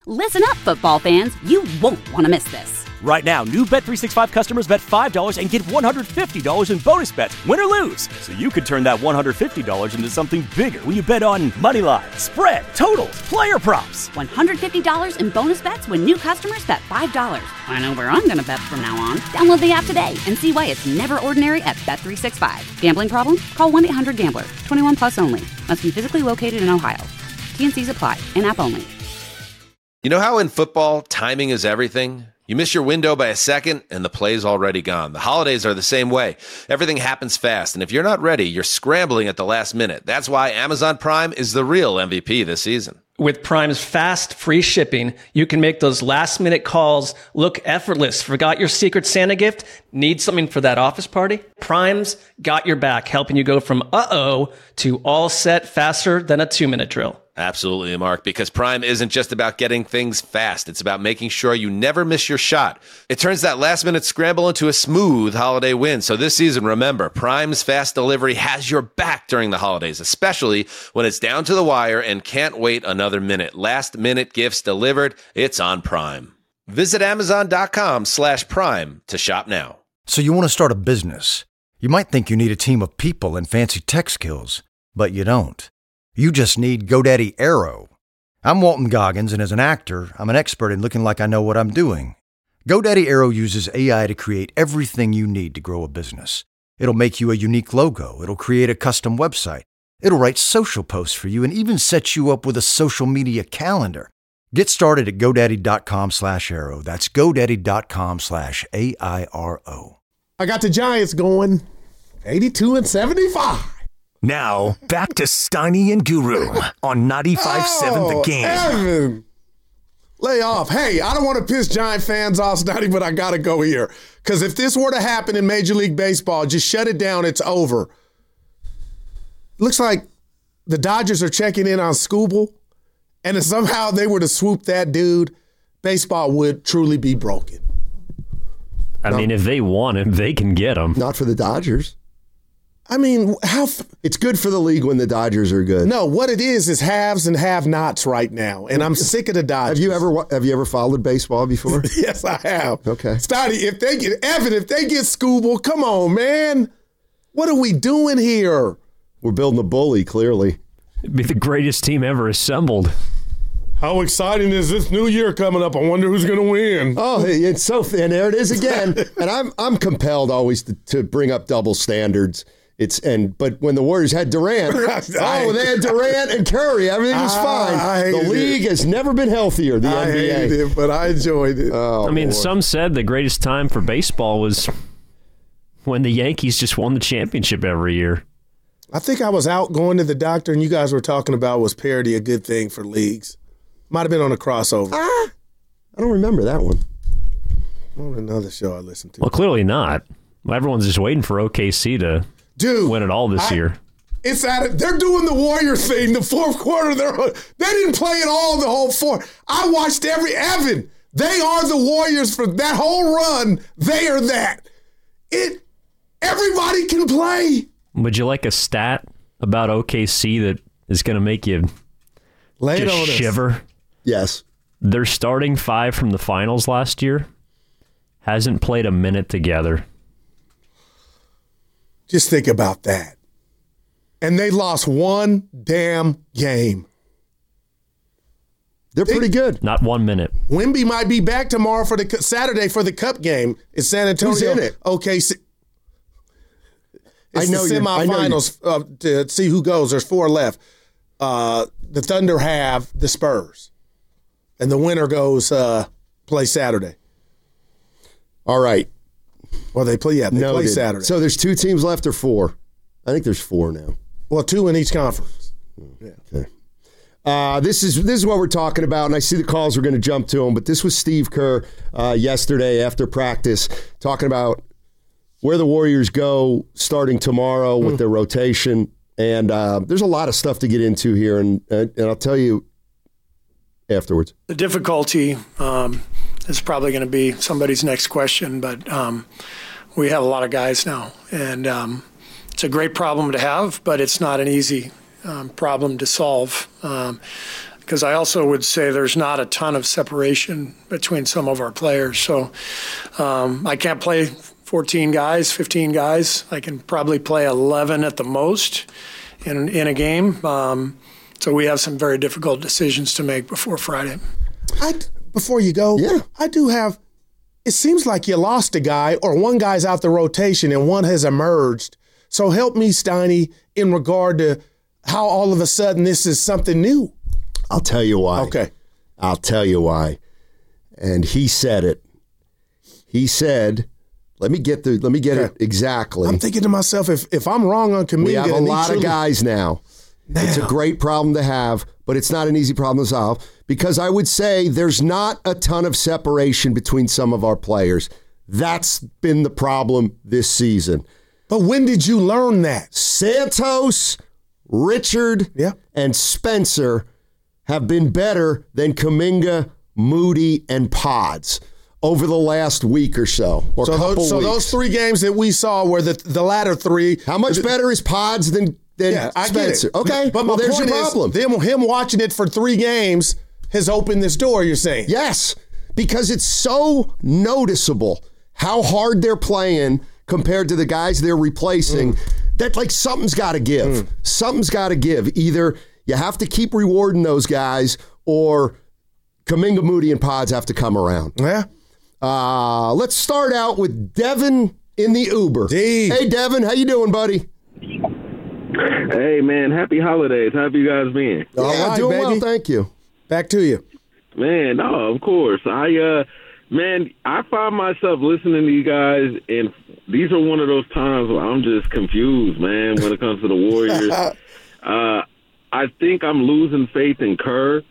Listen up, football fans. You won't want to miss this. Right now, new Bet365 customers bet $5 and get $150 in bonus bets, win or lose. So you could turn that $150 into something bigger when you bet on money line, spread, totals, player props. $150 in bonus bets when new customers bet $5. I know where I'm going to bet from now on. Download the app today and see why it's never ordinary at Bet365. Gambling problem? Call 1-800-GAMBLER. 21 plus only. Must be physically located in Ohio. T&Cs apply. In-app only. You know how in football, timing is everything? You miss your window by a second, and the play's already gone. The holidays are the same way. Everything happens fast, and if you're not ready, you're scrambling at the last minute. That's why Amazon Prime is the real MVP this season. With Prime's fast, free shipping, you can make those last-minute calls look effortless. Forgot your Secret Santa gift? Need something for that office party? Prime's got your back, helping you go from uh-oh to all set faster than a 2-minute drill. Absolutely, Mark, because Prime isn't just about getting things fast. It's about making sure you never miss your shot. It turns that last-minute scramble into a smooth holiday win. So this season, remember, Prime's fast delivery has your back during the holidays, especially when it's down to the wire and can't wait another minute. Last-minute gifts delivered, it's on Prime. Visit Amazon.com/Prime to shop now. So you want to start a business. You might think you need a team of people and fancy tech skills, but you don't. You just need GoDaddy Aero. I'm Walton Goggins, and as an actor, I'm an expert in looking like I know what I'm doing. GoDaddy Aero uses AI to create everything you need to grow a business. It'll make you a unique logo. It'll create a custom website. It'll write social posts for you and even set you up with a social media calendar. Get started at GoDaddy.com/Aero. That's GoDaddy.com/AIRO. I got the Giants going 82-75. Now, back to Steiny and Guru on 95.7 The Game. Evan, lay off. Hey, I don't want to piss Giant fans off, Steiny, but I got to go here. Because if this were to happen in Major League Baseball, just shut it down. It's over. Looks like the Dodgers are checking in on Scooble, and if somehow they were to swoop that dude, baseball would truly be broken. I mean, if they want him, they can get him. Not for the Dodgers. I mean, it's good for the league when the Dodgers are good. No, what it is haves and have-nots right now, and I'm sick of the Dodgers. Have you ever followed baseball before? Yes, I have. Okay. Stoddy, if they get Scooble, come on, man. What are we doing here? We're building a bully, clearly. It'd be the greatest team ever assembled. How exciting is this new year coming up? I wonder who's going to win. Oh, it's so – and there it is again. And I'm compelled always to bring up double standards. But when the Warriors had Durant, they had Durant and Curry. Everything was fine. The league has never been healthier, the NBA. I hated it, but I enjoyed it. I mean, some said the greatest time for baseball was when the Yankees just won the championship every year. I think I was out going to the doctor, and you guys were talking about was parity a good thing for leagues. Might have been on a crossover. I don't remember that one. On another show I listened to. Well, clearly not. Everyone's just waiting for OKC to win it all this year. It's they're doing the Warriors thing. The fourth quarter, they didn't play it all the whole fourth. I watched Evan. They are the Warriors for that whole run. They are that. Everybody can play. Would you like a stat about OKC that is going to make you just shiver? Yes. Their starting five from the finals last year hasn't played a minute together. Just think about that. And they lost one damn game. They're pretty good. Not 1 minute. Wemby might be back tomorrow for the Saturday for the Cup game. It's San Antonio. Who's in it? OKC. It's I know the semifinals to see who goes. There's 4 left. The Thunder have the Spurs. And the winner goes play Saturday. All right. Well, they play Saturday. So there's 2 teams left or 4? I think there's 4 now. Well, 2 in each conference. Yeah. Okay. This is what we're talking about, and I see the calls we're going to jump to them, but this was Steve Kerr yesterday after practice talking about where the Warriors go starting tomorrow with their rotation, and there's a lot of stuff to get into here, and I'll tell you afterwards. The difficulty is probably going to be somebody's next question, but we have a lot of guys now, and it's a great problem to have, but it's not an easy problem to solve. because I also would say there's not a ton of separation between some of our players. So I can't play 14 guys, 15 guys. I can probably play 11 at the most in a game. So we have some very difficult decisions to make before Friday. Before you go, I do have – it seems like you lost a guy or one guy's out the rotation and one has emerged. So help me, Steiny, in regard to how all of a sudden this is something new. I'll tell you why. Okay. I'll tell you why. And he said it. He said, let me get it exactly. I'm thinking to myself, if I'm wrong on Kuminga. We have a lot of guys now. It's a great problem to have, but it's not an easy problem to solve because I would say there's not a ton of separation between some of our players. That's been the problem this season. But when did you learn that? Santos, Richard, and Spencer have been better than Kuminga, Moody, and Pods over the last week or so. So those 3 games that we saw were the latter 3. How much better is Pods than I Spencer? Get it. Okay, but my there's point your problem. Is him watching it for 3 games has opened this door, you're saying? Yes, because it's so noticeable how hard they're playing compared to the guys they're replacing, that like something's got to give. Something's got to give. Either you have to keep rewarding those guys or Kuminga, Moody, and Pods have to come around. Yeah. Let's start out with Devin in the Uber. Hey, Devin, how you doing, buddy? Hey, man, happy holidays. How have you guys been? All doing well, thank you. Back to you. Man, no, of course. I find myself listening to you guys, and these are one of those times where I'm just confused, man, when it comes to the Warriors. I think I'm losing faith in Kerr,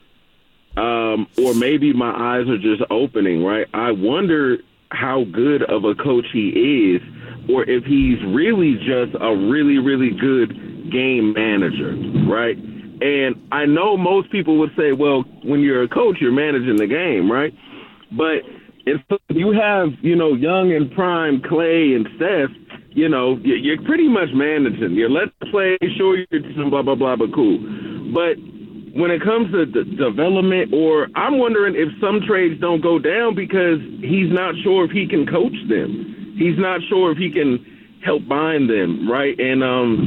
or maybe my eyes are just opening, right? I wonder how good of a coach he is, or if he's really just a really, really good game manager, right? And I know most people would say, well, when you're a coach, you're managing the game, right? But if you have, young and prime Clay and Steph, you're pretty much managing. You're letting play, sure, you're doing blah, blah, blah, but cool. But when it comes to the development, or I'm wondering if some trades don't go down because he's not sure if he can coach them. He's not sure if he can help bind them, right? And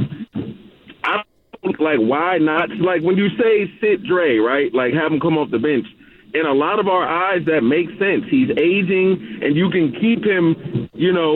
I don't like, why not? Like when you say sit Dre, right? Like have him come off the bench. In a lot of our eyes, that makes sense. He's aging, and you can keep him,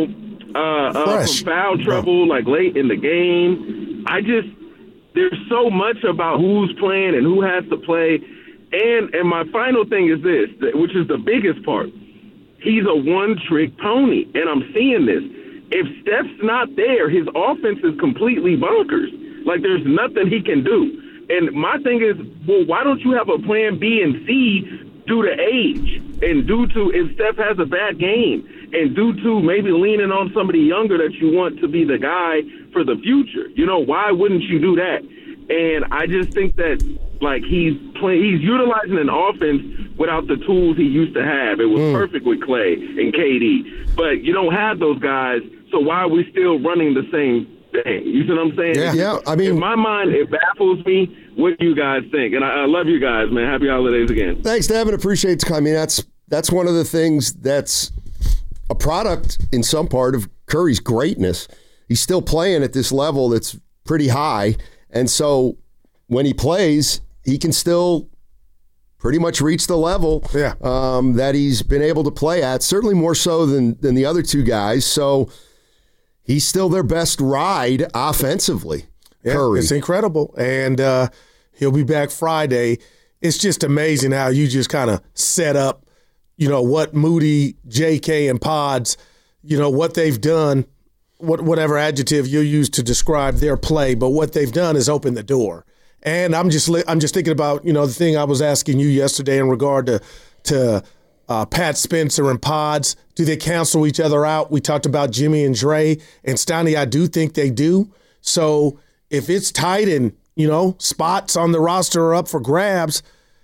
from foul trouble, like late in the game. There's so much about who's playing and who has to play. And my final thing is this, which is the biggest part. He's a one-trick pony, and I'm seeing this. If Steph's not there, his offense is completely bonkers. Like, there's nothing he can do. And my thing is, well, why don't you have a plan B and C due to age and due to if Steph has a bad game and due to maybe leaning on somebody younger that you want to be the guy for the future? Why wouldn't you do that? And I just think that, like, he's utilizing an offense without the tools he used to have. It was perfect with Clay and KD. But you don't have those guys, so why are we still running the same thing? You see what I'm saying? Yeah. I mean, in my mind, it baffles me. What do you guys think? And I love you guys, man. Happy holidays again. Thanks, Devin. Appreciate it. I mean, that's one of the things that's a product in some part of Curry's greatness. He's still playing at this level that's pretty high. And so when he plays, he can still pretty much reach the level that he's been able to play at, certainly more so than the other 2 guys. So he's still their best ride offensively. Yeah, Curry. It's incredible. And he'll be back Friday. It's just amazing how you just kind of set up, what Moody, JK, and Pods, what they've done, whatever adjective you use to describe their play, but what they've done is open the door. And I'm just thinking about, the thing I was asking you yesterday in regard to Pat Spencer and Pods. Do they cancel each other out? We talked about Jimmy and Dre. And Steiny, I do think they do. So if it's tight and, spots on the roster are up for grabs,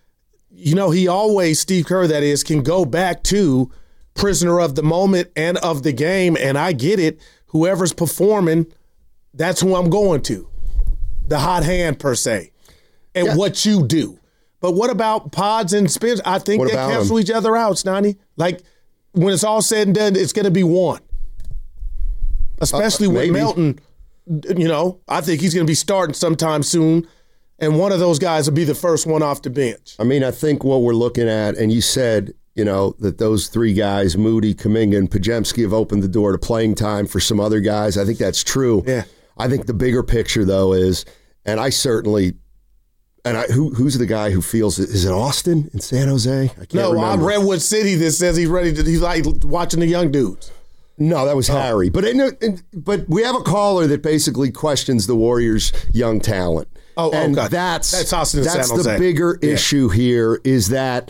he always, Steve Kerr that is, can go back to prisoner of the moment and of the game. And I get it. Whoever's performing, that's who I'm going to. The hot hand, per se. And what you do. But what about Pods and Spence? I think What they about cancel him? each other out, Stoney. Like, when it's all said and done, it's going to be one. Especially with maybe. Melton, I think he's going to be starting sometime soon, and one of those guys will be the first one off the bench. I mean, I think what we're looking at, and you said, that those three guys, Moody, Kuminga, and Podziemski, have opened the door to playing time for some other guys. I think that's true. Yeah. I think the bigger picture, though, is, and I certainly, who's the guy who feels it? Is it Austin in San Jose? I can't remember. Redwood City that says he's like watching the young dudes. No, that was Harry. But we have a caller that basically questions the Warriors' young talent. God. That's Austin in San Jose. the bigger issue here is that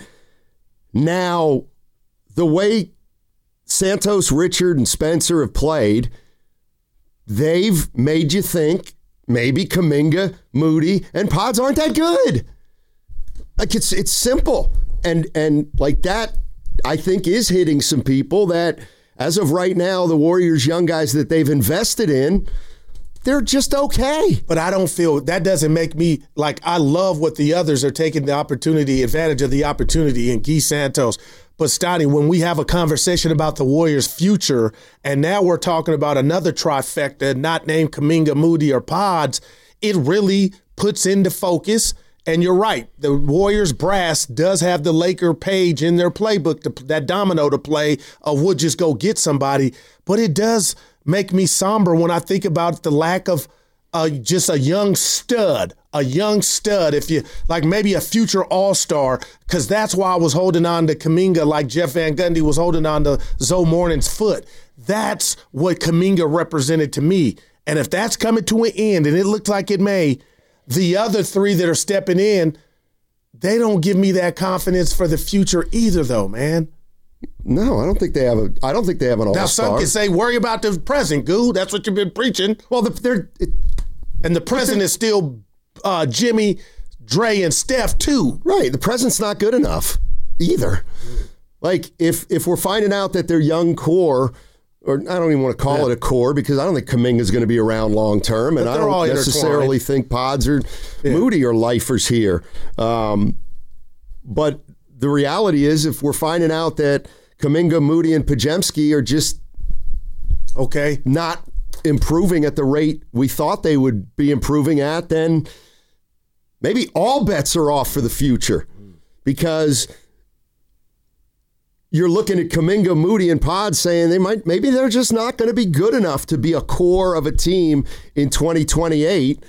now the way Santos, Richard, and Spencer have played, they've made you think maybe Kuminga, Moody, and Pods aren't that good. Like it's simple. And like that, I think, is hitting some people that, as of right now, the Warriors' young guys that they've invested in, they're just okay. But I don't feel that doesn't make me like I love what the others are taking advantage of the opportunity in Guy Santos. But Stoney, when we have a conversation about the Warriors' future, and now we're talking about another trifecta, not named Kuminga, Moody, or Pods, it really puts into focus. And you're right, the Warriors brass does have the Laker page in their playbook, that domino to play of we'll just go get somebody. But it does make me somber when I think about the lack of just a young stud, if you like maybe a future all-star, because that's why I was holding on to Kuminga like Jeff Van Gundy was holding on to Zoe Morning's foot. That's what Kuminga represented to me. And if that's coming to an end, and it looks like it may, the other three that are stepping in, they don't give me that confidence for the future either, though, man. No, I don't think they have an all-star. Now, some can say, worry about the present, Goo. That's what you've been preaching. Well, and the present is still Jimmy, Dre, and Steph, too. Right. The present's not good enough either. Like, if we're finding out that their young core, or I don't even want to call it a core, because I don't think Kuminga's going to be around long term, and I don't necessarily think Pods or Moody are lifers here. But the reality is, if we're finding out that Kuminga, Moody, and Podziemski are just not improving at the rate we thought they would be improving at, then maybe all bets are off for the future, because you're looking at Kuminga, Moody, and Pods saying maybe they're just not going to be good enough to be a core of a team in 2028.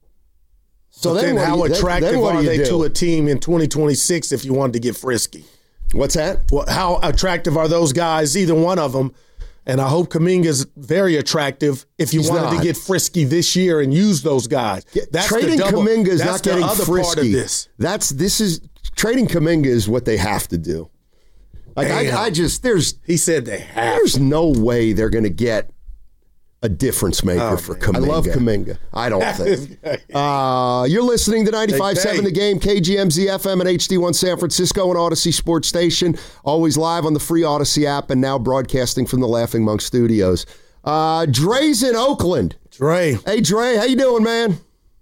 So then how attractive are they to a team in 2026 if you wanted to get frisky? What's that? Well, how attractive are those guys, either one of them? And I hope Kuminga's very attractive if you wanted to get frisky this year and use those guys. Trading Kuminga is not getting frisky. Part of this. Trading Kuminga is what they have to do. Like he said they have. There's no way they're going to get a difference maker for Kuminga. I love Kuminga. I don't think. You're listening to 95.7 The Game, KGMZ FM and HD1 San Francisco and Odyssey Sports Station. Always live on the free Odyssey app and now broadcasting from the Laughing Monk Studios. Dre's in Oakland. Dre. Hey, Dre. How you doing, man?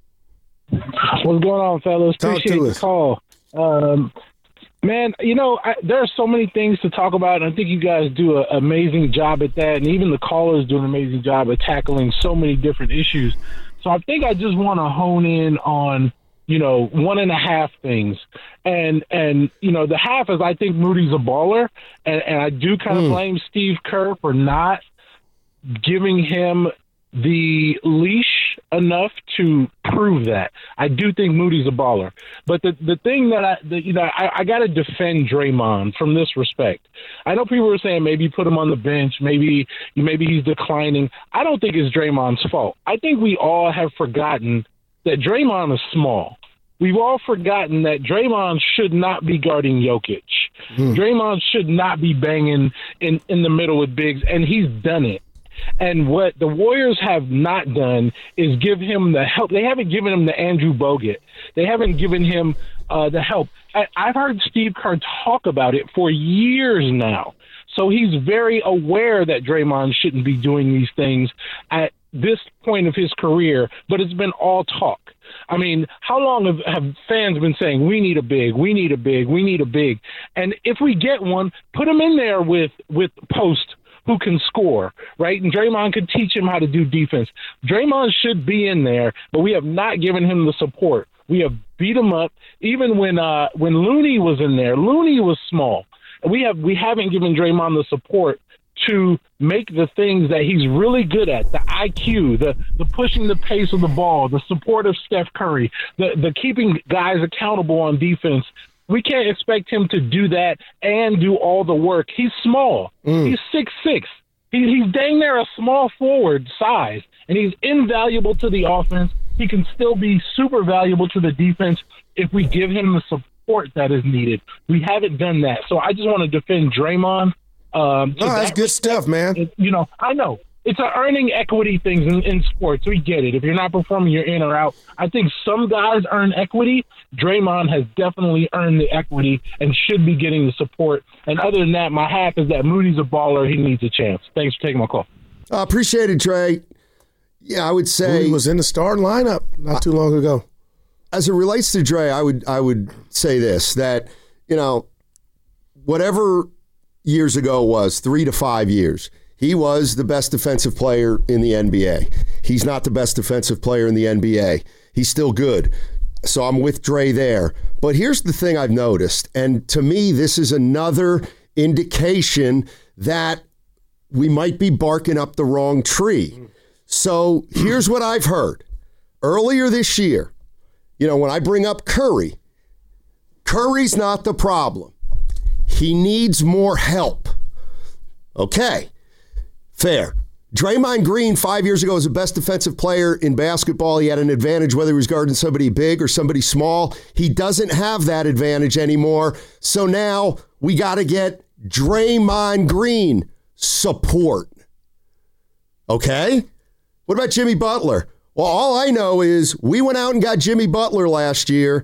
What's going on, fellas? Appreciate the call. Man, there are so many things to talk about, and I think you guys do an amazing job at that, and even the callers do an amazing job at tackling so many different issues. So I think I just want to hone in on, 1.5 things. And the half is I think Moody's a baller, and I do kind of blame Steve Kerr for not giving him the leash enough to prove that. I do think Moody's a baller. But the thing that I got to defend Draymond from this respect. I know people are saying maybe put him on the bench, maybe he's declining. I don't think it's Draymond's fault. I think we all have forgotten that Draymond is small. We've all forgotten that Draymond should not be guarding Jokic. Draymond should not be banging in the middle with bigs, and he's done it. And what the Warriors have not done is give him the help. They haven't given him the Andrew Bogut. They haven't given him the help. I've heard Steve Kerr talk about it for years now. So he's very aware that Draymond shouldn't be doing these things at this point of his career, but it's been all talk. I mean, how long have fans been saying, we need a big, we need a big, we need a big? And if we get one, put him in there with Post, who can score, right? And Draymond could teach him how to do defense. Draymond should be in there, but we have not given him the support. We have beat him up. Even when Looney was in there, Looney was small. We haven't given Draymond the support to make the things that he's really good at, the IQ, the pushing the pace of the ball, the support of Steph Curry, the keeping guys accountable on defense. We can't expect him to do that and do all the work. He's small. He's 6'6". He's dang near a small forward size, and he's invaluable to the offense. He can still be super valuable to the defense if we give him the support that is needed. We haven't done that. So I just want to defend Draymond. That's good stuff, man. I know. It's an earning equity thing in sports. We get it. If you're not performing, you're in or out. I think some guys earn equity. Draymond has definitely earned the equity and should be getting the support. And other than that, my half is that Moody's a baller. He needs a chance. Thanks for taking my call. Appreciate it, Dre. Yeah, I would say he was in the starting lineup not too long ago. As it relates to Dre, I would say this, that, whatever years ago was, 3 to 5 years, he was the best defensive player in the NBA. He's not the best defensive player in the NBA. He's still good. So I'm with Dre there. But here's the thing I've noticed, and to me, this is another indication that we might be barking up the wrong tree. So here's what I've heard. Earlier this year, when I bring up Curry, Curry's not the problem. He needs more help. Okay, fair. Draymond Green 5 years ago was the best defensive player in basketball. He had an advantage whether he was guarding somebody big or somebody small. He doesn't have that advantage anymore. So now we got to get Draymond Green support. Okay? What about Jimmy Butler? Well, all I know is we went out and got Jimmy Butler last year,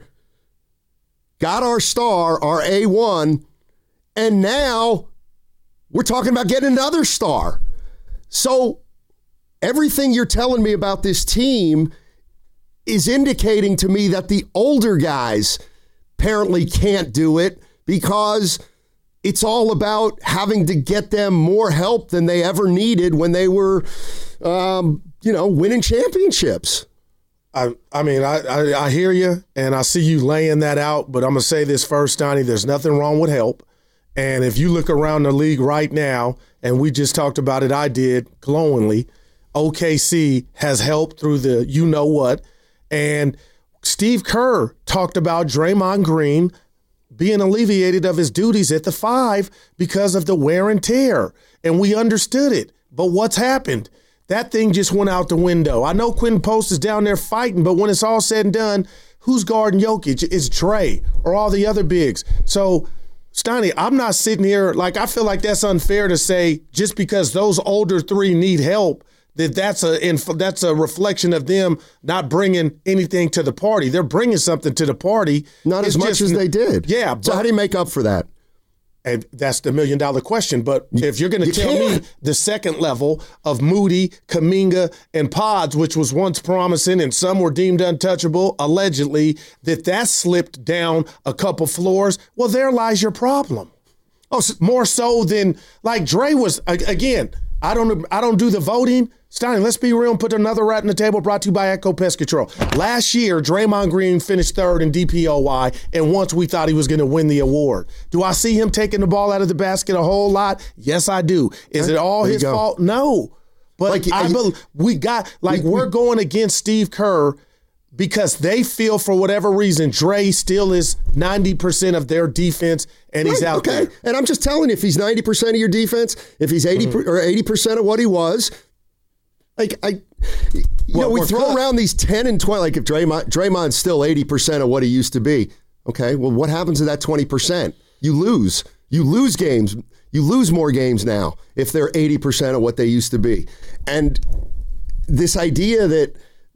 got our star, our A1, and now we're talking about getting another star. So everything you're telling me about this team is indicating to me that the older guys apparently can't do it because it's all about having to get them more help than they ever needed when they were, winning championships. I hear you, and I see you laying that out, but I'm going to say this first, Donnie, there's nothing wrong with help. And if you look around the league right now, and we just talked about it, I did glowingly, OKC has helped through the you-know-what, and Steve Kerr talked about Draymond Green being alleviated of his duties at the 5 because of the wear and tear, and we understood it. But what's happened? That thing just went out the window. I know Quentin Post is down there fighting, but when it's all said and done, who's guarding Jokic? It's Dre or all the other bigs. So, Steiny, I'm not sitting here I feel like that's unfair to say just because those older 3 need help that's a reflection of them not bringing anything to the party. They're bringing something to the party. Not as much as they did. Yeah. So how do you make up for that? And that's the $1 million question. But if you're going to tell me the second level of Moody, Kuminga, and Pods, which was once promising and some were deemed untouchable, allegedly, that slipped down a couple floors, well, there lies your problem. Oh, more so than Dre was, again, I don't do the voting. Stein, let's be real and put another rat on the table, brought to you by Echo Pest Control. Last year, Draymond Green finished 3rd in DPOY, and once we thought he was going to win the award. Do I see him taking the ball out of the basket a whole lot? Yes, I do. Is it all his fault? No. But we're going against Steve Kerr because they feel for whatever reason Dre still is 90% of their defense and he's out there. And I'm just telling you, if he's 90% of your defense, if he's 80 or 80% of what he was, we throw around these 10 and 20, if Draymond's still 80% of what he used to be. Okay, well, what happens to that 20%? You lose. You lose games. You lose more games now if they're 80% of what they used to be. And this idea that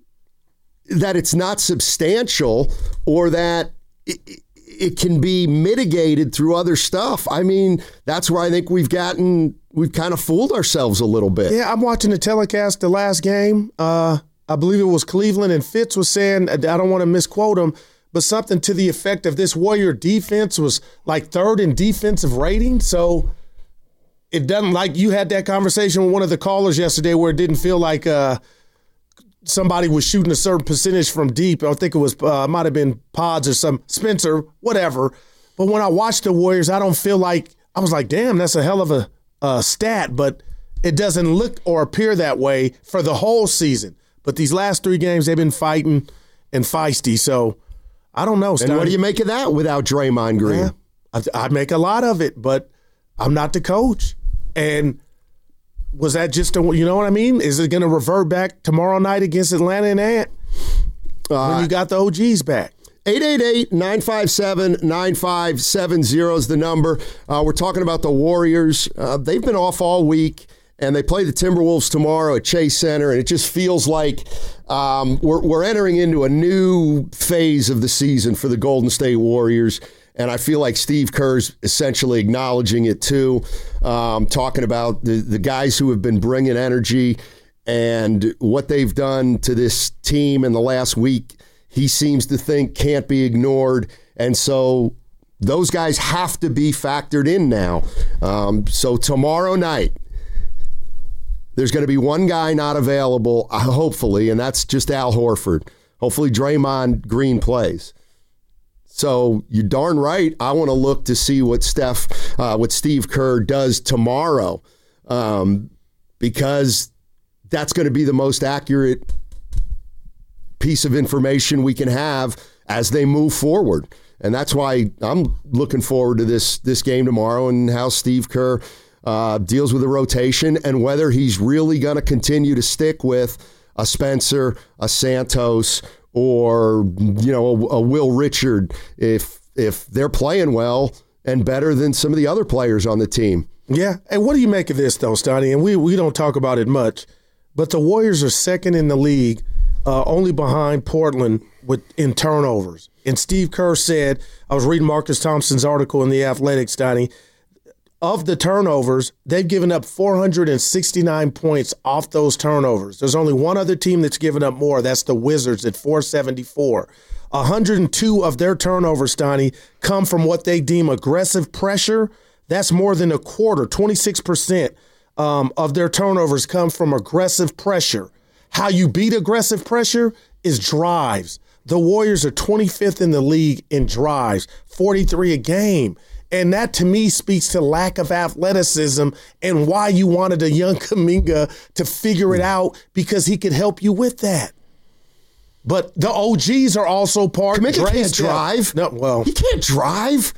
it's not substantial or that it can be mitigated through other stuff. I mean, that's where I think we've kind of fooled ourselves a little bit. Yeah, I'm watching the telecast the last game. I I believe it was Cleveland, and Fitz was saying, I don't want to misquote him, but something to the effect of this Warrior defense was like 3rd in defensive rating. So it doesn't, like you had that conversation with one of the callers yesterday where it didn't feel like somebody was shooting a certain percentage from deep. I think it was might have been Pods or some Spencer, whatever. But when I watched the Warriors, I don't feel like, I was like, damn, that's a hell of a stat, but it doesn't look or appear that way for the whole season. But these last 3 games, they've been fighting and feisty. So I don't know, Stein. And what do you make of that without Draymond Green? Yeah, I make a lot of it, but I'm not the coach. And was that just you know what I mean? Is it going to revert back tomorrow night against Atlanta and Ant when you got the OGs back? 888-957-9570 is the number. We're talking about the Warriors. They've been off all week, and they play the Timberwolves tomorrow at Chase Center, and it just feels like we're entering into a new phase of the season for the Golden State Warriors. And I feel like Steve Kerr's essentially acknowledging it too, talking about the guys who have been bringing energy and what they've done to this team in the last week. He seems to think can't be ignored. And so those guys have to be factored in now. So tomorrow night, there's going to be one guy not available, hopefully, and that's just Al Horford. Hopefully Draymond Green plays. So you're darn right. I want to look to see what Steve Kerr does tomorrow, because that's going to be the most accurate piece of information we can have as they move forward. And that's why I'm looking forward to this game tomorrow and how Steve Kerr deals with the rotation and whether he's really going to continue to stick with a Spencer, a Santos, or a Will Richard if they're playing well and better than some of the other players on the team. Yeah. And what do you make of this, though, Stoney? And we don't talk about it much, but the Warriors are second in the league, only behind Portland in turnovers. And Steve Kerr said, I was reading Marcus Thompson's article in The Athletic, Stoney, of the turnovers, they've given up 469 points off those turnovers. There's only one other team that's given up more. That's the Wizards at 474. 102 of their turnovers, Stoney, come from what they deem aggressive pressure. That's more than a quarter. 26% of their turnovers come from aggressive pressure. How you beat aggressive pressure is drives. The Warriors are 25th in the league in drives, 43 a game. And that, to me, speaks to lack of athleticism and why you wanted a young Kuminga to figure it out, because he could help you with that. But the OGs are also part. Kuminga can't drive. No, well, he can't drive.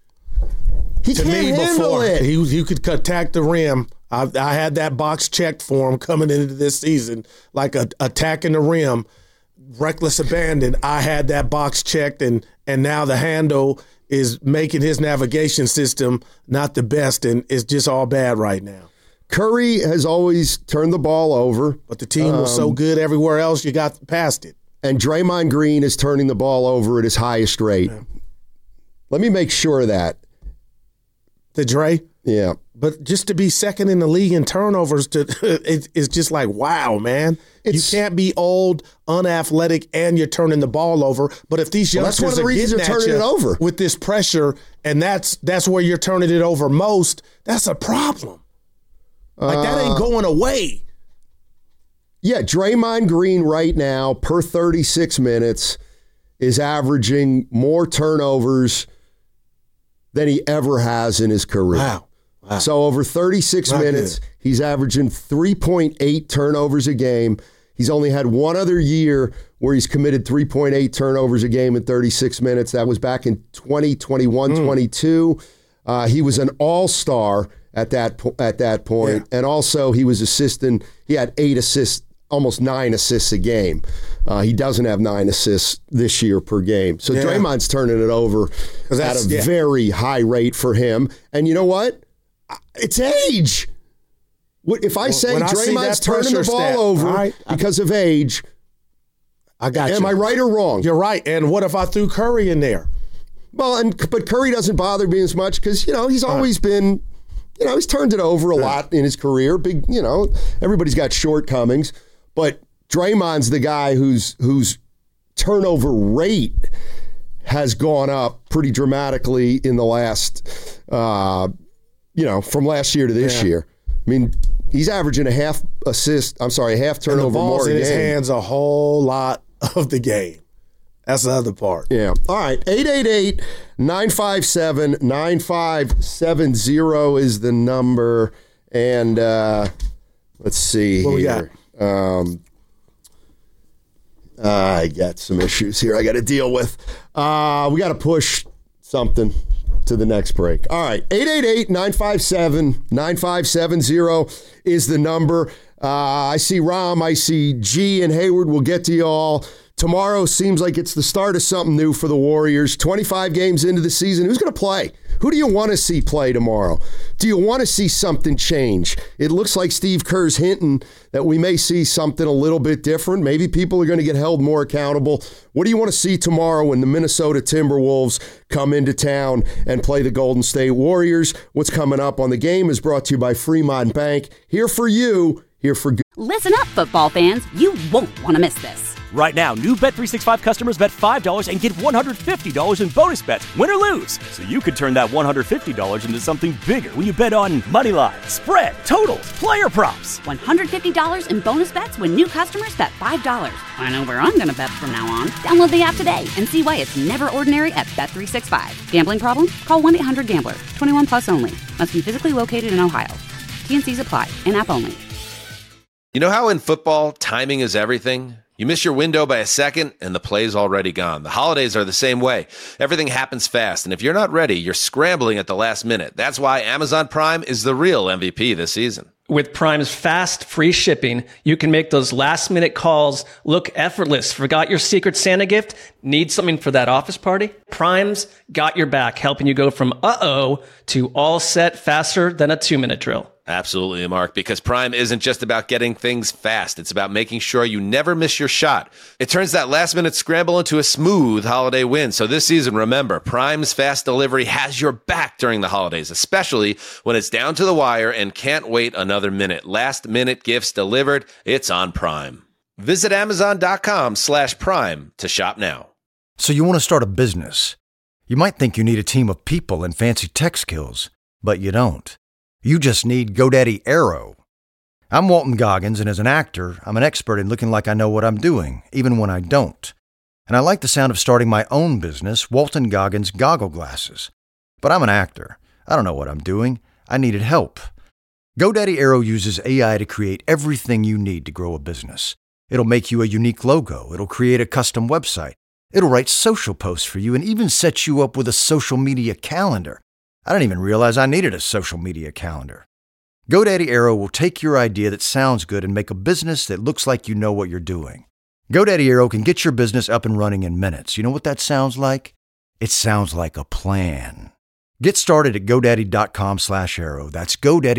He can't handle it. He could attack the rim. I had that box checked for him coming into this season, like attacking the rim, reckless abandon. I had that box checked, and now the handle is making his navigation system not the best, and it's just all bad right now. Curry has always turned the ball over. But the team was so good everywhere else, you got past it. And Draymond Green is turning the ball over at his highest rate. Yeah. Let me make sure of that. The Dre? Yeah. But just to be second in the league in turnovers, it's just like, wow, man. You can't be old, unathletic, and you're turning the ball over. But if these youngsters that's one of the reasons are turning it over with this pressure, and that's where you're turning it over most, that's a problem. Like, that ain't going away. Yeah, Draymond Green right now, per 36 minutes, is averaging more turnovers than he ever has in his career. Wow. So over 36 minutes, he's averaging 3.8 turnovers a game. He's only had one other year where he's committed 3.8 turnovers a game in 36 minutes. That was back in 2021-22. He was an all-star at that point. Yeah. And also he was assisting. He had 8 assists, almost 9 assists a game. He doesn't have 9 assists this year per game. So Draymond's turning it over at a very high rate for him. And you know what? It's age. If I say Draymond's turning the ball over because of age, I got you. Am I right or wrong? You're right. And what if I threw Curry in there? Well, but Curry doesn't bother me as much because, he's always been, he's turned it over a lot in his career. Big, everybody's got shortcomings. But Draymond's the guy whose turnover rate has gone up pretty dramatically in the last, from last year to this year. I mean, he's averaging a half turnover more a game. In his hands a whole lot of the game. That's the other part. Yeah. All right. 888-957-9570 is the number. And let's see what here. We got? I got some issues here I got to deal with. We got to push something to the next break. All right. 888-957-9570 is the number. I see Rom. I see G and Hayward. We'll get to you all. Tomorrow seems like it's the start of something new for the Warriors. 25 games into the season. Who's going to play? Who do you want to see play tomorrow? Do you want to see something change? It looks like Steve Kerr's hinting that we may see something a little bit different. Maybe people are going to get held more accountable. What do you want to see tomorrow when the Minnesota Timberwolves come into town and play the Golden State Warriors? What's coming up on the game is brought to you by Fremont Bank. Here for you. Here for good. Listen up, football fans. You won't want to miss this. Right now, new Bet365 customers bet $5 and get $150 in bonus bets, win or lose. So you could turn that $150 into something bigger when you bet on money line, spread, totals, player props. $150 in bonus bets when new customers bet $5. I know where I'm going to bet from now on. Download the app today and see why it's never ordinary at Bet365. Gambling problem? Call 1-800-GAMBLER. 21 plus only. Must be physically located in Ohio. T&Cs apply. In-app only. You know how in football, timing is everything? You miss your window by a second, and the play's already gone. The holidays are the same way. Everything happens fast, and if you're not ready, you're scrambling at the last minute. That's why Amazon Prime is the real MVP this season. With Prime's fast, free shipping, you can make those last-minute calls look effortless. Forgot your Secret Santa gift? Need something for that office party? Prime's got your back, helping you go from uh-oh to all set faster than a 2-minute drill. Absolutely, Mark, because Prime isn't just about getting things fast. It's about making sure you never miss your shot. It turns that last-minute scramble into a smooth holiday win. So this season, remember, Prime's fast delivery has your back during the holidays, especially when it's down to the wire and can't wait another minute. Last-minute gifts delivered, it's on Prime. Visit Amazon.com/Prime to shop now. So you want to start a business. You might think you need a team of people and fancy tech skills, but you don't. You just need GoDaddy Aero. I'm Walton Goggins, and as an actor, I'm an expert in looking like I know what I'm doing, even when I don't. And I like the sound of starting my own business, Walton Goggins Goggle Glasses. But I'm an actor. I don't know what I'm doing. I needed help. GoDaddy Aero uses AI to create everything you need to grow a business. It'll make you a unique logo. It'll create a custom website. It'll write social posts for you and even set you up with a social media calendar. I didn't even realize I needed a social media calendar. GoDaddy Aero will take your idea that sounds good and make a business that looks like you know what you're doing. GoDaddy Aero can get your business up and running in minutes. You know what that sounds like? It sounds like a plan. Get started at GoDaddy.com/Aero. That's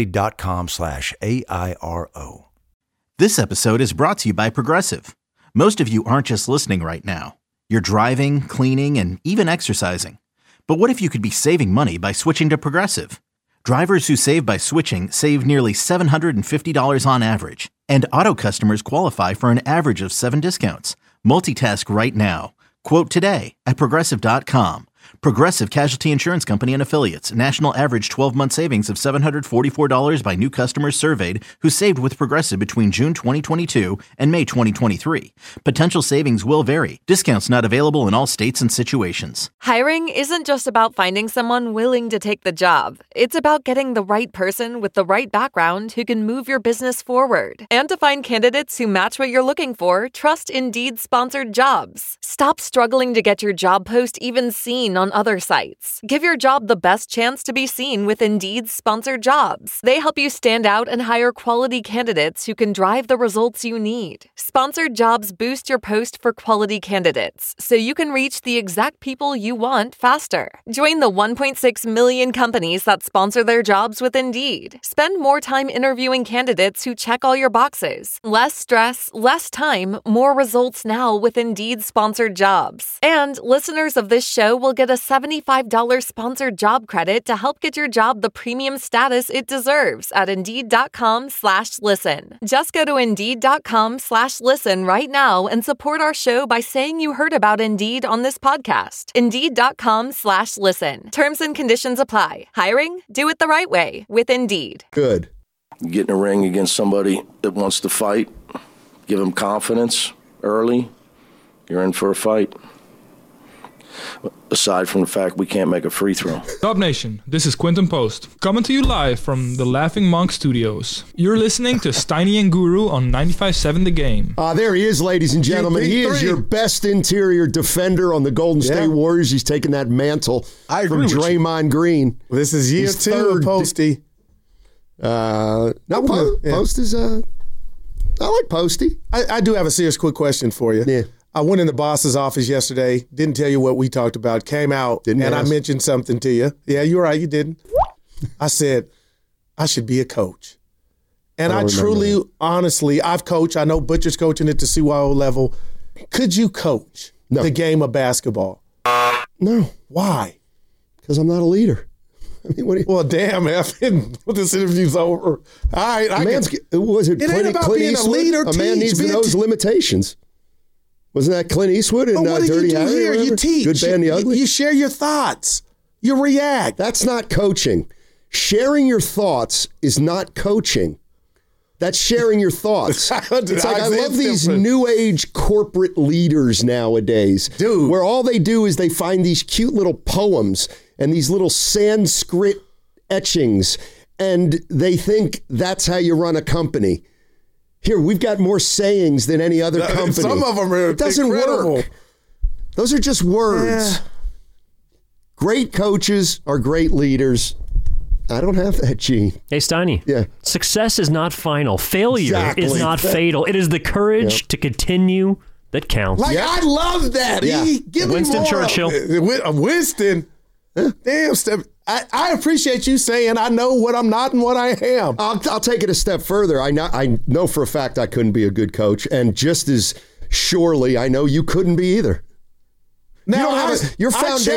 GoDaddy.com/AIRO. This episode is brought to you by Progressive. Most of you aren't just listening right now. You're driving, cleaning, and even exercising. But what if you could be saving money by switching to Progressive? Drivers who save by switching save nearly $750 on average, and auto customers qualify for an average of 7 discounts. Multitask right now. Quote today at Progressive.com. Progressive Casualty Insurance Company and Affiliates. National average 12-month savings of $744 by new customers surveyed who saved with Progressive between June 2022 and May 2023. Potential savings will vary. Discounts not available in all states and situations. Hiring isn't just about finding someone willing to take the job. It's about getting the right person with the right background who can move your business forward. And to find candidates who match what you're looking for, trust Indeed-sponsored jobs. Stop struggling to get your job post even seen on other sites. Give your job the best chance to be seen with Indeed's sponsored jobs. They help you stand out and hire quality candidates who can drive the results you need. Sponsored jobs boost your post for quality candidates, so you can reach the exact people you want faster. Join the 1.6 million companies that sponsor their jobs with Indeed. Spend more time interviewing candidates who check all your boxes. Less stress, less time, more results now with Indeed sponsored jobs. And listeners of this show will get a $75 sponsored job credit to help get your job the premium status it deserves at Indeed.com/listen. Just go to Indeed.com/listen right now and support our show by saying you heard about Indeed on this podcast. Indeed.com/listen. Terms and conditions apply. Hiring? Do it the right way with Indeed. Good. You get in a ring against somebody that wants to fight, give them confidence early, you're in for a fight. Aside from the fact we can't make a free throw. Dub Nation, this is Quinton Post, coming to you live from the Laughing Monk Studios. You're listening to Steiny and Guru on 95.7 The Game. There he is, ladies and gentlemen. He is your best interior defender on the Golden State Warriors. He's taken that mantle from Draymond Green. This is year 2 of Posty. Post is I like Posty. I do have a serious quick question for you. Yeah. I went in the boss's office yesterday, didn't tell you what we talked about, came out, I mentioned something to you. Yeah, you're right, you didn't. I said, I should be a coach. And I truly, honestly, I've coached. I know Butcher's coaching at the CYO level. Could you coach the game of basketball? No. Why? Because I'm not a leader. I mean, well, damn, Evan, this interview's over. All right. It ain't about being a leader. A man needs to know his limitations. Wasn't that Clint Eastwood in Dirty Harry? Here? You teach. Good, Bad, and the Ugly? You share your thoughts. You react. That's not coaching. Sharing your thoughts is not coaching. That's sharing your thoughts. It's like I love these new age corporate leaders nowadays. Dude. Where all they do is they find these cute little poems and these little Sanskrit etchings, and they think that's how you run a company. Here, we've got more sayings than any other company. Some of them are It doesn't incredible. work. Those are just words. Yeah. Great coaches are great leaders. I don't have that gene. Hey, Steiny. Yeah. Success is not final. Failure is not fatal. It is the courage to continue that counts. I love that. Yeah. Give Winston me more. Churchill. Winston. Damn, Steph. I appreciate you saying I know what I'm not and what I am. I'll take it a step further. I know for a fact I couldn't be a good coach, and just as surely I know you couldn't be either. Now, your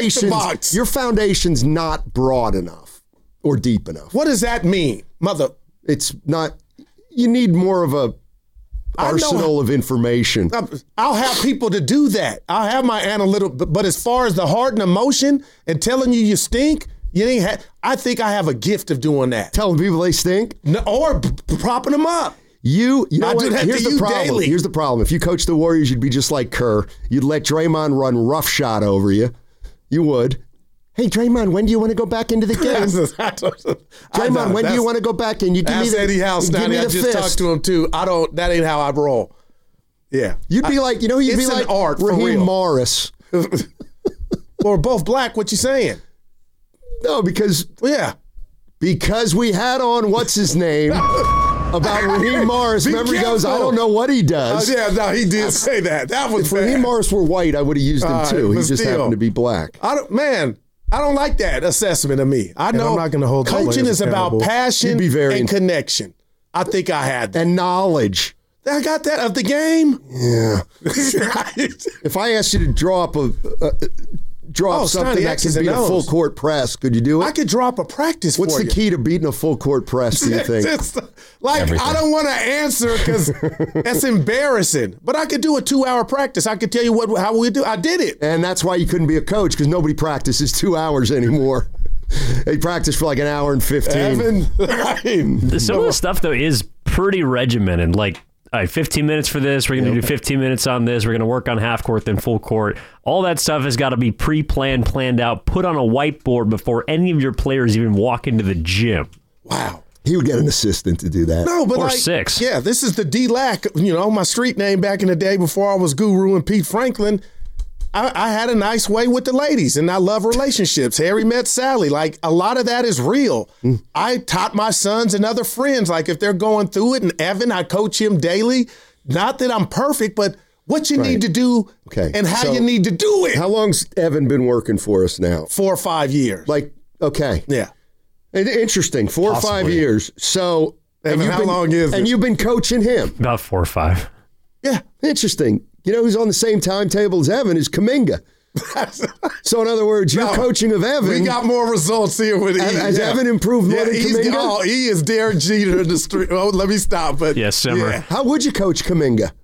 foundation's not broad enough or deep enough. What does that mean, mother? It's not. You need more of a arsenal of information. I'll have people to do that. I'll have my analytical, but as far as the heart and emotion and telling you stink, you ain't. I think I have a gift of doing that. Telling people they stink, or propping them up. You know I what? do that Here's to the you problem. daily. Here's the problem. If you coach the Warriors, you'd be just like Kerr. You'd let Draymond run roughshod over you. You would. Hey, Draymond, when do you want to go back into the game? Draymond, when do you want to go back in? You give me the Eddie House. give me I the just fist. talked to him too. That ain't how I roll. Yeah, You'd be like, you'd it's be an like art for Raheem real. Morris. We're both black. What you saying? No, because we had on what's his name about Raheem Morris. Remember, he goes, I don't know what he does. He did say that. That was If Raheem Morris were white, I would have used him too. He but just still. happened to be black. I don't like that assessment of me. I know I'm not gonna hold the coaching players is about accountable. passion You'd be very and connection. I think I had that. And knowledge. I got that of the game. Yeah. If I asked you to draw up something Stoney, that X's could and beat a O's. full court press, could you do it? I could draw up a practice What's for the you. key to beating a full court press, do you think? I don't want to answer because that's embarrassing. But I could do a 2-hour practice. I could tell you how we do. I did it. And that's why you couldn't be a coach, because nobody practices 2 hours anymore. They practice for like an hour and 15. Some of the stuff, though, is pretty regimented. Like, all right, 15 minutes for this. We're going to do 15 minutes on this. We're going to work on half court, then full court. All that stuff has got to be pre-planned, planned out, put on a whiteboard before any of your players even walk into the gym. Wow. He would get an assistant to do that. No, but Or like, 6. Yeah, this is the D-Lac, my street name back in the day before I was Guru and Pete Franklin. I had a nice way with the ladies, and I love relationships. Harry met Sally. Like, a lot of that is real. I taught my sons and other friends, like, if they're going through it, and Evan, I coach him daily. Not that I'm perfect, but what you need to do and how you need to do it. How long's Evan been working for us now? 4 or 5 years. Yeah. Interesting. 4 or 5 years. So, Evan, how long is it? And you've been coaching him. About 4 or 5. Yeah. Interesting. You know who's on the same timetable as Evan is Kuminga. So in other words, your coaching of Evan. We got more results here with E. Has Evan improved more than Kuminga? He is Derek Jeter in the street. Oh, let me stop. But yes, Simmer. Yeah. How would you coach Kuminga?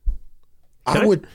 I would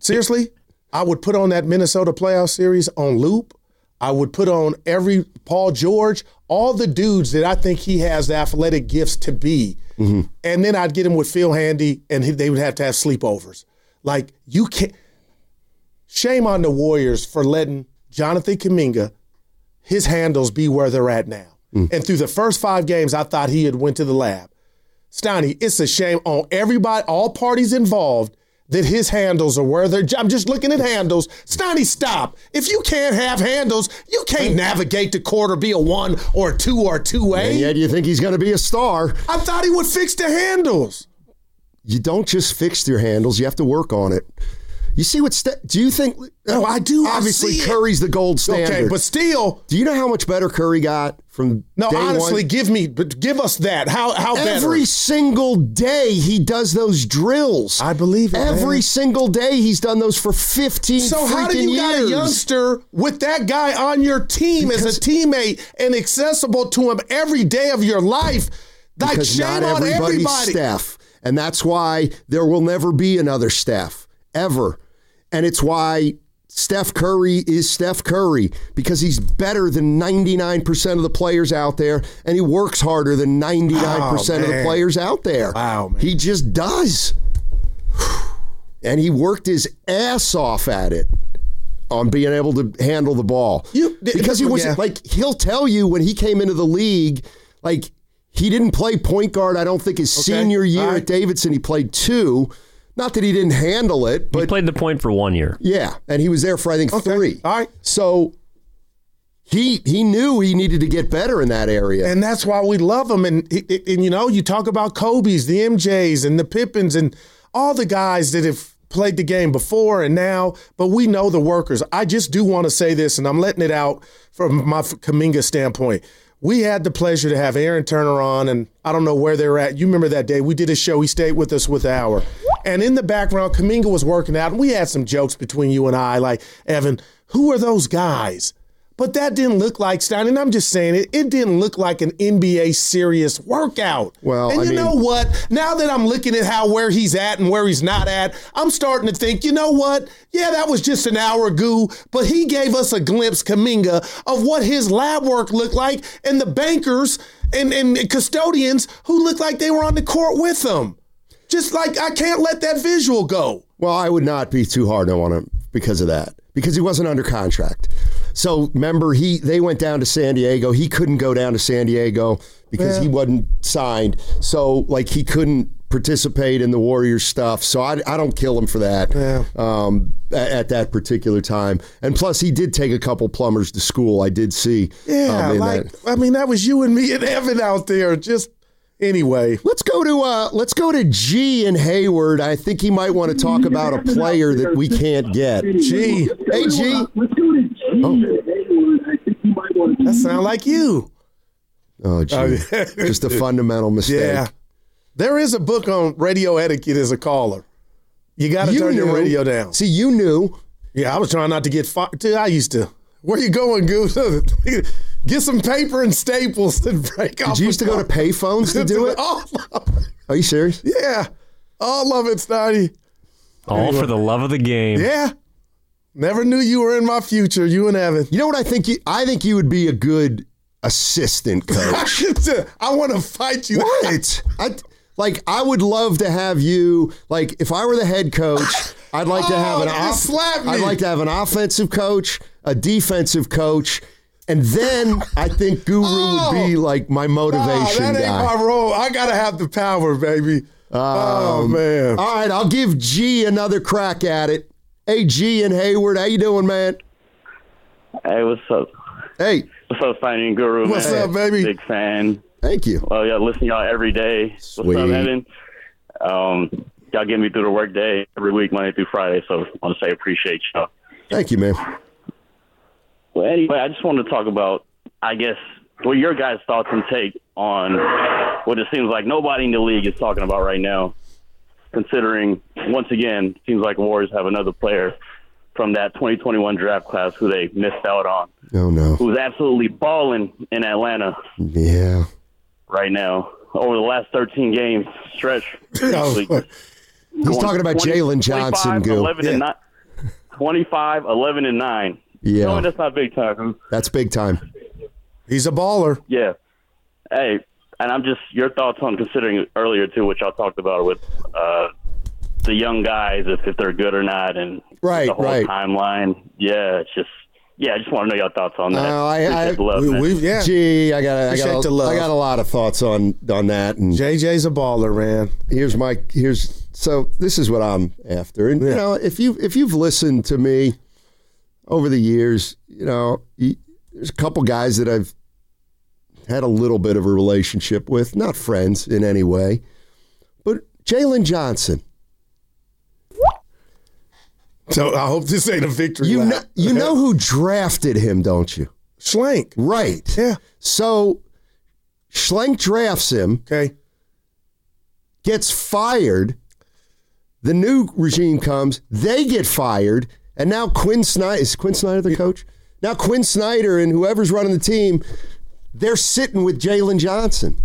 put on that Minnesota playoff series on loop. I would put on every Paul George, all the dudes that I think he has the athletic gifts to be. Mm-hmm. And then I'd get him with Phil Handy, and they would have to have sleepovers. Like, you can't. Shame on the Warriors for letting Jonathan Kuminga, his handles be where they're at now. Mm. And through the first 5 games, I thought he had went to the lab. Steiny, it's a shame on everybody, all parties involved, that his handles are where they're. I'm just looking at handles. Steiny, stop. If you can't have handles, you can't navigate the court or be a 1 or a 2 or a 2A. And yet you think he's going to be a star. I thought he would fix the handles. You don't just fix your handles. You have to work on it. You see what do you think? No, I do. Obviously, Curry's the gold standard. Okay, but still. Do you know how much better Curry got from day honestly, one? give us that. How better? Every single day he does those drills. I believe it. Every single day he's done those for 15 So how do you years. got a youngster with that guy on your team as a teammate and accessible to him every day of your life? Like, because shame not on everybody's everybody. Steph. And that's why there will never be another Steph, ever. And it's why Steph Curry is Steph Curry, because he's better than 99% of the players out there, and he works harder than 99% of the players out there. Wow, man. He just does. And he worked his ass off at it on being able to handle the ball. Because he was like, he'll tell you when he came into the league, like, he didn't play point guard, I don't think, his senior year at Davidson. He played 2. Not that he didn't handle it, but he played the point for 1 year. Yeah, and he was there for, I think, 3. All right. So he knew he needed to get better in that area. And that's why we love him. And you know, you talk about Kobe's, the MJs, and the Pippins, and all the guys that have played the game before and now, but we know the workers. I just do want to say this, and I'm letting it out from my Kuminga standpoint. We had the pleasure to have Aaron Turner on, and I don't know where they're at. You remember that day. We did a show. He stayed with us with an hour. And in the background, Kuminga was working out, and we had some jokes between you and I, like, Evan, who are those guys? But that didn't look like Stein, and I'm just saying it didn't look like an NBA serious workout. Well, and you know what? Now that I'm looking at where he's at and where he's not at, I'm starting to think, you know what? Yeah, that was just an hour ago, but he gave us a glimpse, Kuminga, of what his lab work looked like, and the bankers and custodians who looked like they were on the court with him. Just like, I can't let that visual go. Well, I would not be too hard on him because of that, because he wasn't under contract. So remember, they went down to San Diego. He couldn't go down to San Diego because he wasn't signed. So, like, he couldn't participate in the Warriors stuff. So I don't kill him for that at that particular time. And plus, he did take a couple plumbers to school. I did see. Yeah, that was you and me and Evan out there. Just anyway, let's go to G in Hayward. I think he might want to talk about a player that we can't get. G, hey G. Oh. That sounds like you. Oh, gee. Just a fundamental mistake. Yeah. There is a book on radio etiquette as a caller. You got to turn your radio down. See, you knew. Yeah, I was trying not to get fired. I used to. Where you going, Goose? Get some paper and staples and break off. Did you used to go to payphones to do it? Are you serious? Yeah. All of it, Snotty. All for the love of the game. Yeah. Never knew you were in my future, you and Evan. You know what I think? I think you would be a good assistant coach. I want to fight you. What? I would love to have you. Like, if I were the head coach, I'd like to have I'd like to have an offensive coach, a defensive coach, and then I think Guru would be like my motivation that ain't guy. my role. I gotta have the power, baby. Oh man! All right, I'll give G another crack at it. Hey, G in Hayward, how you doing, man? Hey, what's up? Hey. What's up, Signing Guru? What's up, baby? Big fan. Thank you. Well, yeah, listen to y'all every day. Sweet. What's up, Evan? Y'all get me through the work day every week, Monday through Friday, so I want to say appreciate y'all. Thank you, man. Well, anyway, I just wanted to talk about, I guess, what your guys' thoughts and take on what it seems like nobody in the league is talking about right now, considering, once again, it seems like Warriors have another player from that 2021 draft class who they missed out on. Oh, no. Who's absolutely balling in Atlanta. Yeah. Right now. Over the last 13 games stretch. He's talking about Jalen Johnson, 25, 11, and 9. Yeah. No, that's not big time. That's big time. He's a baller. Yeah. Hey, and I'm just, your thoughts on considering earlier, too, which y'all talked about with the young guys, if they're good or not, and the whole timeline. Yeah, it's just, I just want to know your thoughts on that. I got a lot of thoughts on that. And JJ's a baller, man. So this is what I'm after. And, if you've listened to me over the years, there's a couple guys that I've had a little bit of a relationship with, not friends in any way, but Jalen Johnson. So I hope this ain't a victory lap. You know who drafted him, don't you? Schlenk. Right. Yeah. So Schlenk drafts him. Okay. Gets fired. The new regime comes. They get fired. And now Quinn Snyder, is Quinn Snyder the coach? Now Quinn Snyder and whoever's running the team, they're sitting with Jalen Johnson.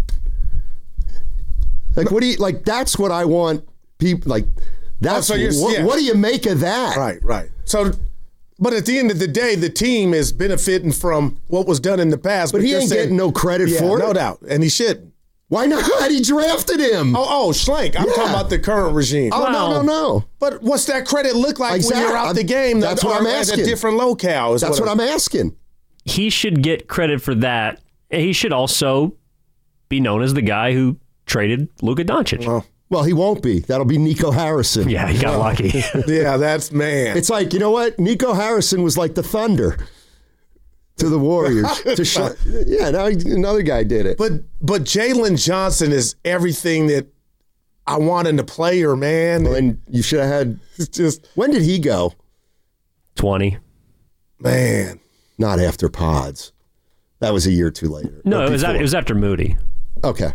That's what I want people, what do you make of that? Right. So, but at the end of the day, the team is benefiting from what was done in the past. But he ain't getting no credit for it. No doubt. And he shouldn't. Why not? He drafted him. Oh, Schlenk. I'm talking about the current regime. Oh, no. But what's that credit look like when you're out the game? That's what I'm asking. At a different locale. That's what I'm asking. He should get credit for that. He should also be known as the guy who traded Luka Doncic. Well, he won't be. That'll be Nico Harrison. Yeah, he got lucky. Yeah, that's man. It's like, you know what? Nico Harrison was like the Thunder to the Warriors. Now another guy did it. But Jalen Johnson is everything that I want in a player, man. Well, and you should have had. When did he go? 20. Man, not after Pods. That was a year too later. No, it was after Moody. Okay.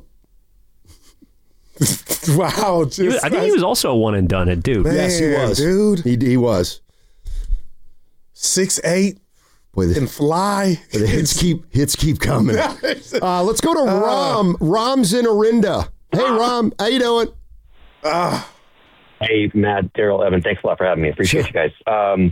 Wow. I think he was also a one and done at Duke. Man, yes, he was. Dude. He was. 6'8". And fly. The hits keep coming. Let's go to Rom. Rom's in Orinda. Hey, Rom. How you doing? Hey, Matt, Daryl, Evan. Thanks a lot for having me. Appreciate you guys. I'm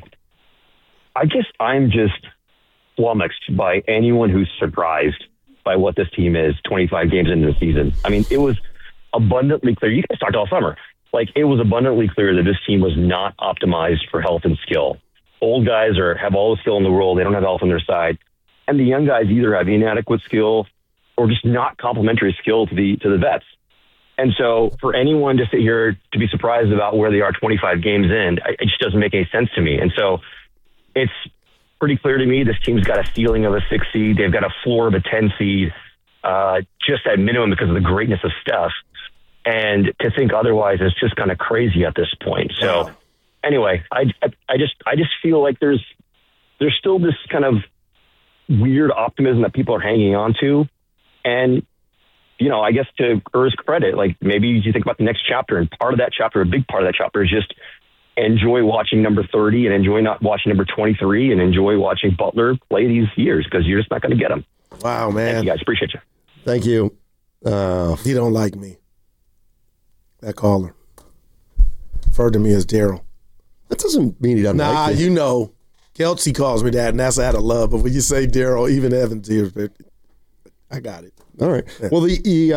just flummoxed by anyone who's surprised by what this team is 25 games into the season. I mean, it was abundantly clear. You guys talked all summer. It was abundantly clear that this team was not optimized for health and skill. Old guys have all the skill in the world. They don't have health on their side. And the young guys either have inadequate skill or just not complementary skill to the vets. And so for anyone to sit here to be surprised about where they are 25 games in, it just doesn't make any sense to me. And so it's pretty clear to me this team's got a ceiling of a 6 seed. They've got a floor of a 10 seed, just at minimum because of the greatness of Steph. And to think otherwise is just kind of crazy at this point. So anyway, I just feel like there's still this kind of weird optimism that people are hanging on to. And, I guess to Ur's credit, maybe you think about the next chapter, and part of that chapter, a big part of that chapter is just enjoy watching number 30 and enjoy not watching number 23 and enjoy watching Butler play these years because you're just not going to get them. Wow, man. Thank you guys. Appreciate you. Thank you. He don't like me. That caller. Referred to me as Daryl. That doesn't mean he doesn't like you. Kelsey calls me that, and that's out of love. But when you say Daryl, even Evans here, I got it. All right. Yeah. Well,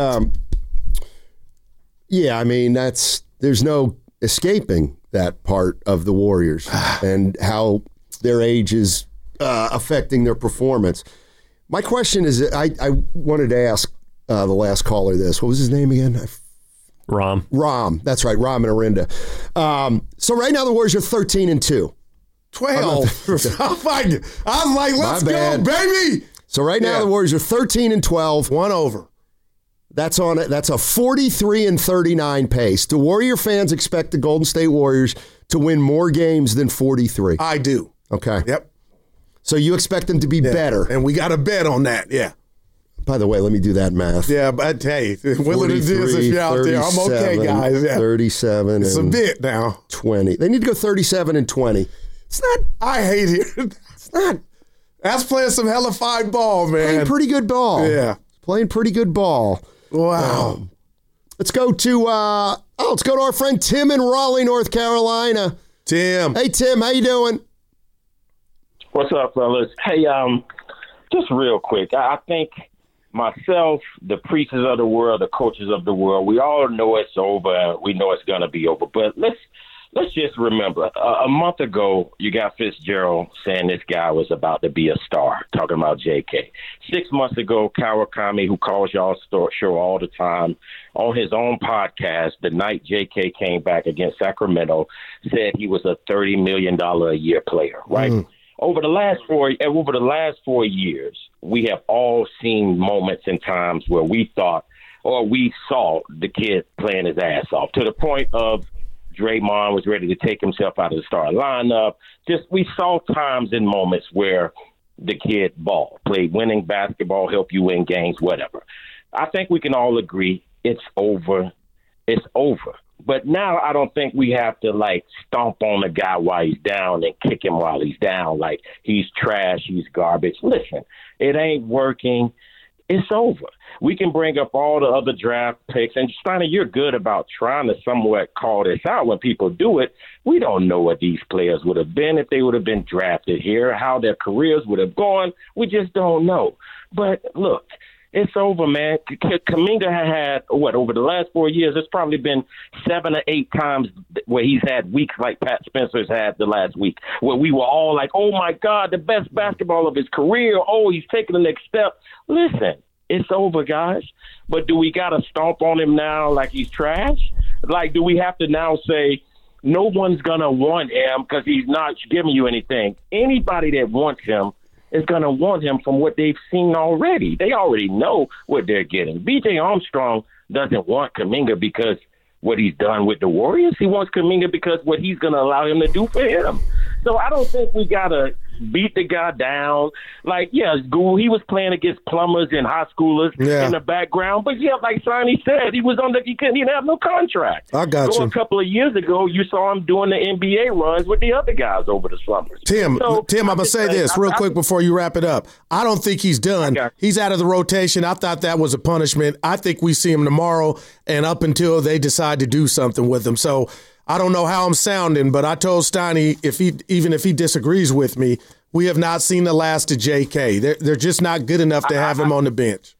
there's no escaping that part of the Warriors and how their age is affecting their performance. My question is, I wanted to ask the last caller this. What was his name again? Rom. That's right. Rom and Orinda. So right now the Warriors are 13-2. 12. I'm like, let's go, baby. So right now the Warriors are 13-12. One over. That's on it. That's a 43-39 pace. Do Warrior fans expect the Golden State Warriors to win more games than 43? I do. Okay. Yep. So you expect them to be better. And we got a bet on that, yeah. By the way, let me do that math. Yeah, but hey, willing to do this if you're out there. I'm okay, guys. Yeah. 37. It's a bit now. 20. They need to go 37-20. It's not. I hate it. It's not. That's playing some hella fine ball, man. Playing pretty good ball. Yeah. Playing pretty good ball. Wow. Let's go to our friend Tim in Raleigh, North Carolina. Tim. Hey, Tim. How you doing? What's up, fellas? Hey, just real quick. I think myself, the preachers of the world, the coaches of the world, we all know it's over. We know it's going to be over. But let's just remember, a month ago, you got Fitzgerald saying this guy was about to be a star, talking about J.K. 6 months ago, Kawakami, who calls y'all show all the time, on his own podcast, the night J.K. came back against Sacramento, said he was a $30 million a year player, right? Over the last 4 years, we have all seen moments and times where we thought or we saw the kid playing his ass off to the point of Draymond was ready to take himself out of the starting lineup. Just we saw times and moments where the kid played winning basketball, help you win games, whatever. I think we can all agree it's over. It's over. But now I don't think we have to, stomp on the guy while he's down and kick him while he's down like he's trash, he's garbage. Listen, it ain't working. It's over. We can bring up all the other draft picks. And, Steiner, you're good about trying to somewhat call this out when people do it. We don't know what these players would have been if they would have been drafted here, how their careers would have gone. We just don't know. But, look, it's over, man. Kuminga had, over the last 4 years, it's probably been 7 or 8 times where he's had weeks like Pat Spencer's had the last week, where we were all like, oh, my God, the best basketball of his career. Oh, he's taking the next step. Listen, it's over, guys. But do we got to stomp on him now like he's trash? Do we have to now say no one's going to want him because he's not giving you anything? Anybody that wants him is going to want him from what they've seen already. They already know what they're getting. B.J. Armstrong doesn't want Kuminga because what he's done with the Warriors. He wants Kuminga because what he's going to allow him to do for him. So I don't think we got to beat the guy down. He was playing against plumbers and high schoolers in the background. But, like Sonny said, he didn't have no contract. I got you. A couple of years ago, you saw him doing the NBA runs with the other guys over the summers. Tim, I'm going to say this real quick before you wrap it up. I don't think he's done. He's out of the rotation. I thought that was a punishment. I think we see him tomorrow and up until they decide to do something with him. So I don't know how I'm sounding, but I told Steiny, even if he disagrees with me, we have not seen the last of J.K. They're just not good enough to have him on the bench.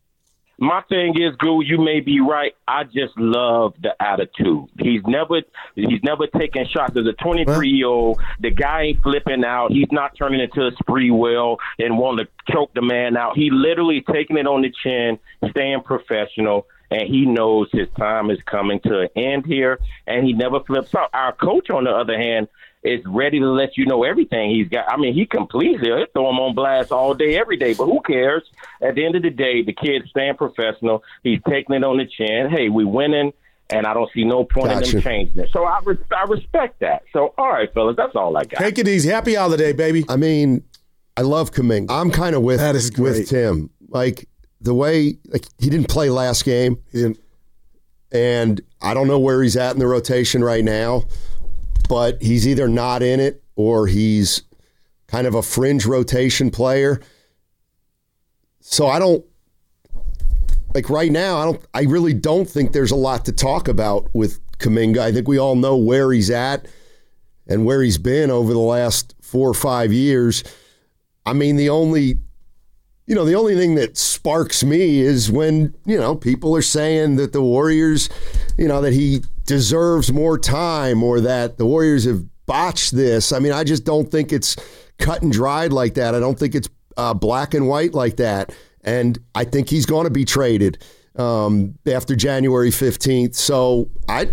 My thing is, Goo, you may be right. I just love the attitude. He's never taken shots as a 23-year-old. The guy ain't flipping out. He's not turning into a spree wheel and wanting to choke the man out. He literally taking it on the chin, staying professional, and he knows his time is coming to an end here, and he never flips out. Our coach, on the other hand, is ready to let you know everything he's got. I mean, he completes it. He'll throw him on blast all day, every day. But who cares? At the end of the day, the kid's staying professional. He's taking it on the chin. Hey, we winning, and I don't see no point in them changing it. So I respect that. So, all right, fellas, that's all I got. Take it easy. Happy holiday, baby. I mean, I love Kuminga. I'm kind of with Tim. The way he didn't play last game. He didn't. And I don't know where he's at in the rotation right now. But he's either not in it or he's kind of a fringe rotation player. So right now, I really don't think there's a lot to talk about with Kuminga. I think we all know where he's at and where he's been over the last 4 or 5 years. I mean, the only thing that sparks me is when, people are saying that the Warriors, that he deserves more time or that the Warriors have botched this. I mean, I just don't think it's cut and dried like that. I don't think it's black and white like that. And I think he's going to be traded after January 15th. So I'm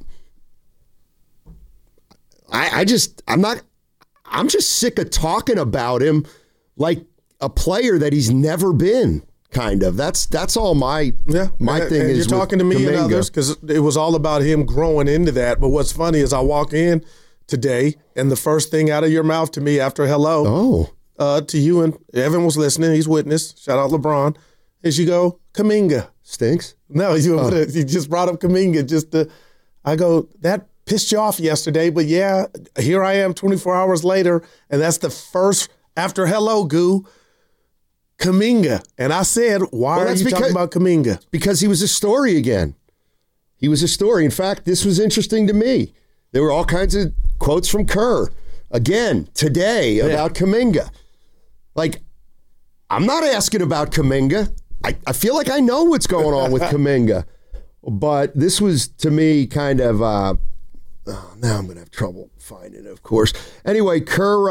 just sick of talking about him like a player that he's never been. Kind of. That's all my thing and is. You're talking to me Kuminga. and others because it was all about him growing into that. But what's funny is I walk in today and the first thing out of your mouth to me after hello, to you, and Evan was listening. He's witness. Shout out LeBron. Is you go Kuminga stinks? No, you just brought up Kuminga. I go pissed you off yesterday, but yeah, here I am 24 hours later, and that's the first after hello, Goo. Kuminga. And I said, why are you talking about Kuminga? Because he was a story again. He was a story. In fact, this was interesting to me. There were all kinds of quotes from Kerr, again, today about Kuminga. Like, I'm not asking about Kuminga. I feel like I know what's going on with Kuminga. But this was, to me, kind of, now I'm going to have trouble finding it, of course. Anyway, Kerr,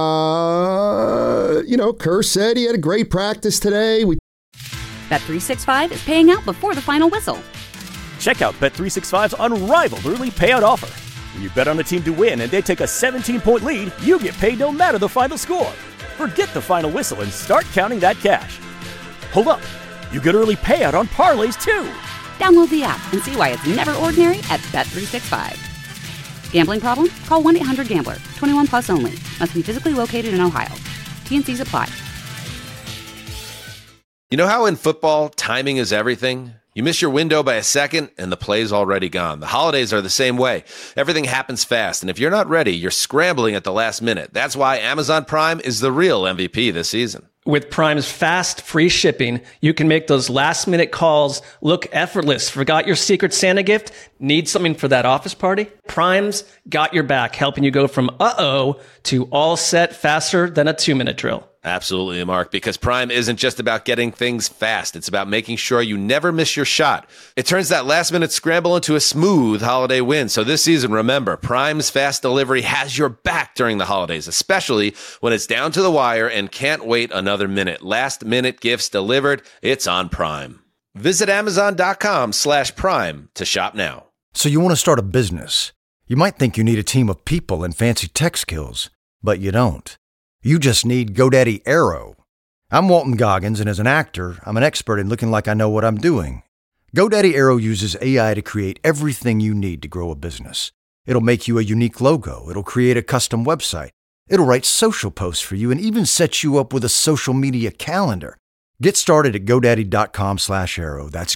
Kerr said he had a great practice today. Bet365 is paying out before the final whistle. Check out Bet365's unrivaled early payout offer. When you bet on a team to win and they take a 17-point lead, you get paid no matter the final score. Forget the final whistle and start counting that cash. Hold up. You get early payout on parlays, too. Download the app and see why it's never ordinary at Bet365. Gambling problem? Call 1-800-GAMBLER. 21 plus only. Must be physically located in Ohio. T&Cs apply. You know how in football, timing is everything? You miss your window by a second, and the play's already gone. The holidays are the same way. Everything happens fast, and if you're not ready, you're scrambling at the last minute. That's why Amazon Prime is the real MVP this season. With Prime's fast, free shipping, you can make those last-minute calls look effortless. Forgot your Secret Santa gift? Need something for that office party? Prime's got your back, helping you go from uh-oh to all set faster than a 2-minute drill. Absolutely, Mark, because Prime isn't just about getting things fast. It's about making sure you never miss your shot. It turns that last-minute scramble into a smooth holiday win. So this season, remember, Prime's fast delivery has your back during the holidays, especially when it's down to the wire and can't wait another minute. Last-minute gifts delivered. It's on Prime. Visit Amazon.com/Prime to shop now. So you want to start a business. You might think you need a team of people and fancy tech skills, but you don't. You just need GoDaddy Aero. I'm Walton Goggins, and as an actor, I'm an expert in looking like I know what I'm doing. GoDaddy Aero uses AI to create everything you need to grow a business. It'll make you a unique logo. It'll create a custom website. It'll write social posts for you and even set you up with a social media calendar. Get started at GoDaddy.com/Aero. That's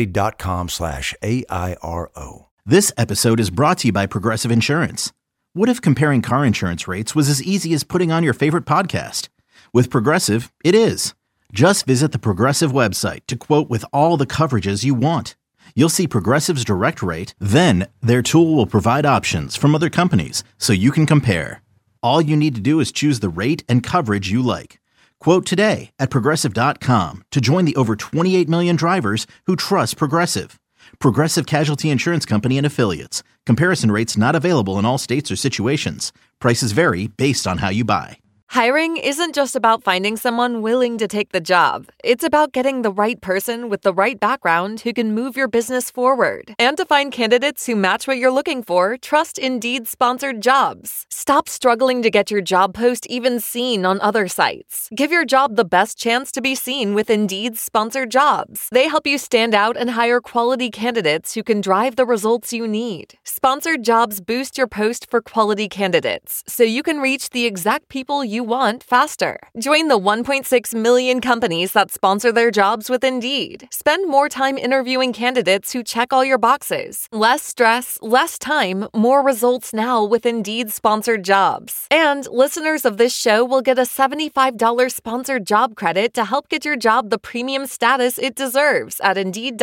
GoDaddy.com/AIRO. This episode is brought to you by Progressive Insurance. What if comparing car insurance rates was as easy as putting on your favorite podcast? With Progressive, it is. Just visit the Progressive website to quote with all the coverages you want. You'll see Progressive's direct rate, then their tool will provide options from other companies so you can compare. All you need to do is choose the rate and coverage you like. Quote today at Progressive.com to join the over 28 million drivers who trust Progressive. Progressive Casualty Insurance Company and Affiliates. Comparison rates not available in all states or situations. Prices vary based on how you buy. Hiring isn't just about finding someone willing to take the job. It's about getting the right person with the right background who can move your business forward. And to find candidates who match what you're looking for, trust Indeed-sponsored jobs. Stop struggling to get your job post even seen on other sites. Give your job the best chance to be seen with Indeed-sponsored jobs. They help you stand out and hire quality candidates who can drive the results you need. Sponsored jobs boost your post for quality candidates, so you can reach the exact people you want faster. Join the 1.6 million companies that sponsor their jobs with Indeed. Spend more time interviewing candidates who check all your boxes. Less stress, less time, more results now with Indeed-sponsored jobs. And listeners of this show will get a $75 sponsored job credit to help get your job the premium status it deserves at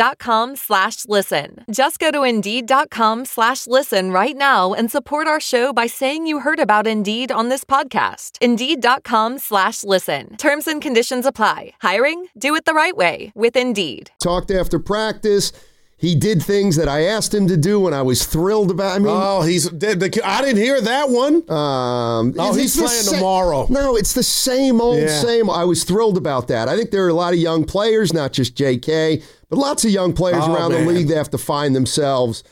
Indeed.com/listen. Just go to Indeed.com/listen right now and support our show by saying you heard about Indeed on this podcast. Indeed.com/listen. Terms and conditions apply. Hiring? Do it the right way with Indeed. Talked after practice. He did things that I asked him to do, and I was thrilled about. I mean, I didn't hear that one. He's playing tomorrow. No, it's the same old, same. I was thrilled about that. I think there are a lot of young players, not just JK, but lots of young players around the league that have to find themselves.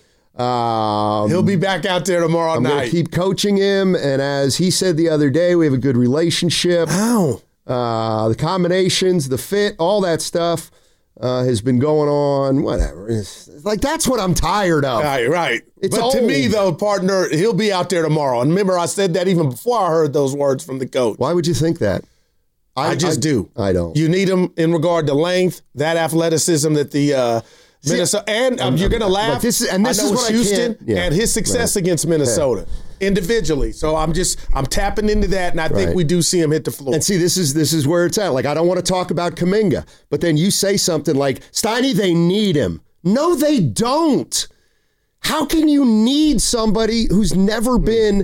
He'll be back out there tomorrow night. I'm going to keep coaching him, and as he said the other day, we have a good relationship. Wow. The combinations, the fit, all that stuff has been going on. Whatever. It's like, that's what I'm tired of. Right. It's but old. To me, though, partner, he'll be out there tomorrow. And remember, I said that even before I heard those words from the coach. Why would you think that? I just do. I don't. You need him in regard to length, that athleticism that the Minnesota, and you're going to laugh. This is what Houston and his success against Minnesota individually. So I'm tapping into that, and I think we do see him hit the floor. And see, this is where it's at. Like, I don't want to talk about Kuminga, but then you say something like, Steiny, they need him. No, they don't. How can you need somebody who's never been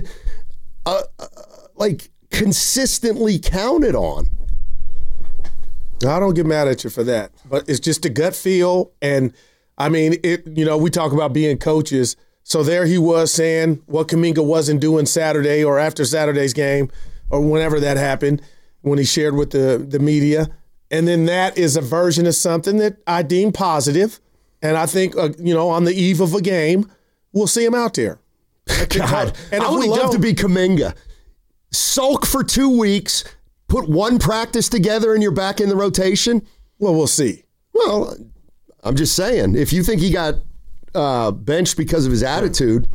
consistently counted on? I don't get mad at you for that, but it's just a gut feel. And I mean, we talk about being coaches. So there he was saying what Kuminga wasn't doing Saturday or after Saturday's game or whenever that happened when he shared with the media. And then that is a version of something that I deem positive. And I think, on the eve of a game, we'll see him out there. God, and I would love to be Kuminga. Sulk for 2 weeks, put one practice together and you're back in the rotation? Well, we'll see. Well, I'm just saying, if you think he got benched because of his attitude.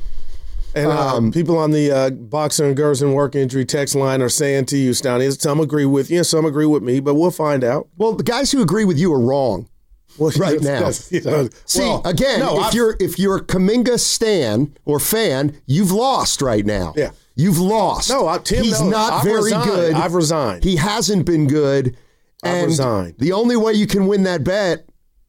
And people on the Boxer and Gerson work injury text line are saying to you, Stoney, some agree with you, some agree with me, but we'll find out. Well, the guys who agree with you are wrong right now. See, again, if you're a Kuminga stan or fan, you've lost right now. Yeah. You've lost. No, Tim, he's not very good. I've resigned. He hasn't been good. I've resigned. The only way you can win that bet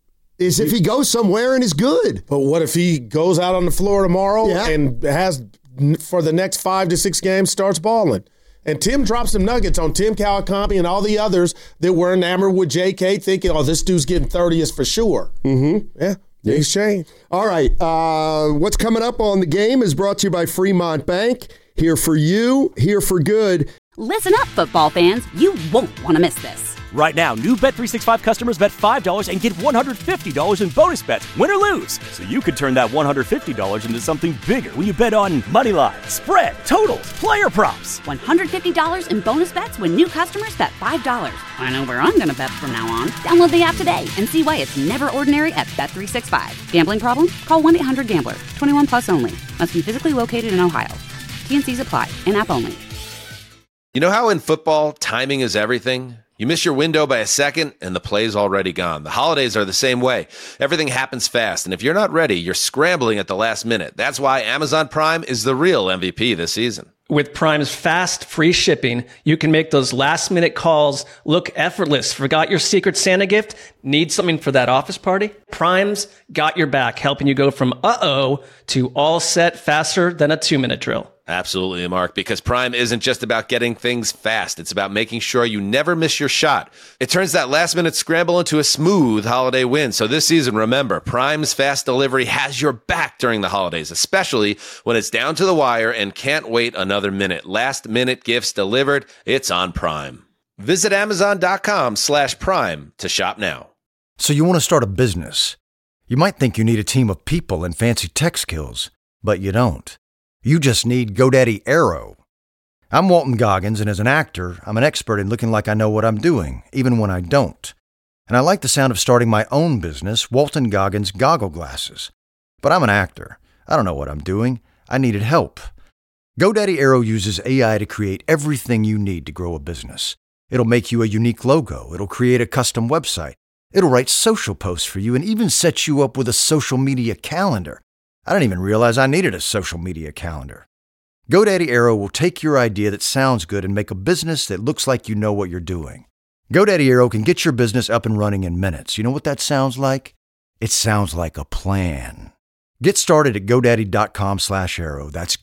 is if he goes somewhere and is good. But what if he goes out on the floor tomorrow and has, for the next 5 to 6 games, starts balling? And Tim dropped some nuggets on Tim Kawakami and all the others that were enamored with J.K. thinking, this dude's getting 30th for sure. Mm-hmm. Yeah. Things change. All right. What's coming up on the game is brought to you by Fremont Bank. Here for you, here for good. Listen up, football fans. You won't want to miss this. Right now, new Bet365 customers bet $5 and get $150 in bonus bets, win or lose. So you could turn that $150 into something bigger when you bet on moneyline, spread, totals, player props. $150 in bonus bets when new customers bet $5. I know where I'm going to bet from now on. Download the app today and see why it's never ordinary at Bet365. Gambling problem? Call 1-800-GAMBLER. 21 plus only. Must be physically located in Ohio. T&Cs apply. In-app only. You know how in football, timing is everything? You miss your window by a second, and the play's already gone. The holidays are the same way. Everything happens fast, and if you're not ready, you're scrambling at the last minute. That's why Amazon Prime is the real MVP this season. With Prime's fast, free shipping, you can make those last-minute calls look effortless. Forgot your Secret Santa gift? Need something for that office party? Prime's got your back, helping you go from uh-oh to all set faster than a 2-minute drill. Absolutely, Mark, because Prime isn't just about getting things fast. It's about making sure you never miss your shot. It turns that last-minute scramble into a smooth holiday win. So this season, remember, Prime's fast delivery has your back during the holidays, especially when it's down to the wire and can't wait another minute. Last-minute gifts delivered. It's on Prime. Visit Amazon.com/Prime to shop now. So you want to start a business. You might think you need a team of people and fancy tech skills, but you don't. You just need GoDaddy Aero. I'm Walton Goggins, and as an actor, I'm an expert in looking like I know what I'm doing, even when I don't. And I like the sound of starting my own business, Walton Goggins Goggle Glasses. But I'm an actor. I don't know what I'm doing. I needed help. GoDaddy Aero uses AI to create everything you need to grow a business. It'll make you a unique logo. It'll create a custom website. It'll write social posts for you and even set you up with a social media calendar. I didn't even realize I needed a social media calendar. GoDaddy Aero will take your idea that sounds good and make a business that looks like you know what you're doing. GoDaddy Aero can get your business up and running in minutes. You know what that sounds like? It sounds like a plan. Get started at GoDaddy.com/Aero. That's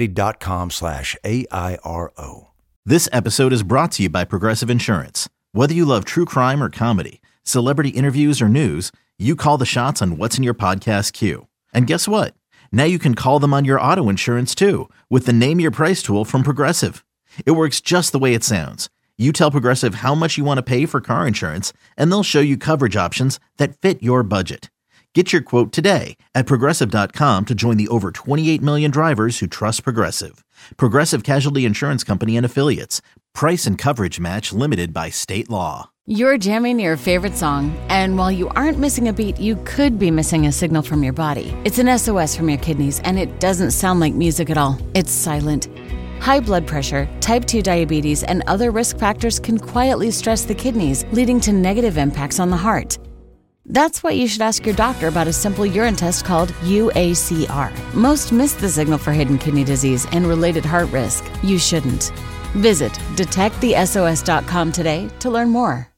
GoDaddy.com/AIRO. This episode is brought to you by Progressive Insurance. Whether you love true crime or comedy, celebrity interviews or news, you call the shots on what's in your podcast queue. And guess what? Now you can call them on your auto insurance too with the Name Your Price tool from Progressive. It works just the way it sounds. You tell Progressive how much you want to pay for car insurance, and they'll show you coverage options that fit your budget. Get your quote today at Progressive.com to join the over 28 million drivers who trust Progressive. Progressive Casualty Insurance Company and Affiliates. Price and coverage match limited by state law. You're jamming your favorite song, and while you aren't missing a beat, you could be missing a signal from your body. It's an SOS from your kidneys, and it doesn't sound like music at all. It's silent. High blood pressure, type 2 diabetes, and other risk factors can quietly stress the kidneys, leading to negative impacts on the heart. That's why you should ask your doctor about a simple urine test called UACR. Most miss the signal for hidden kidney disease and related heart risk. You shouldn't. Visit detectthesos.com today to learn more.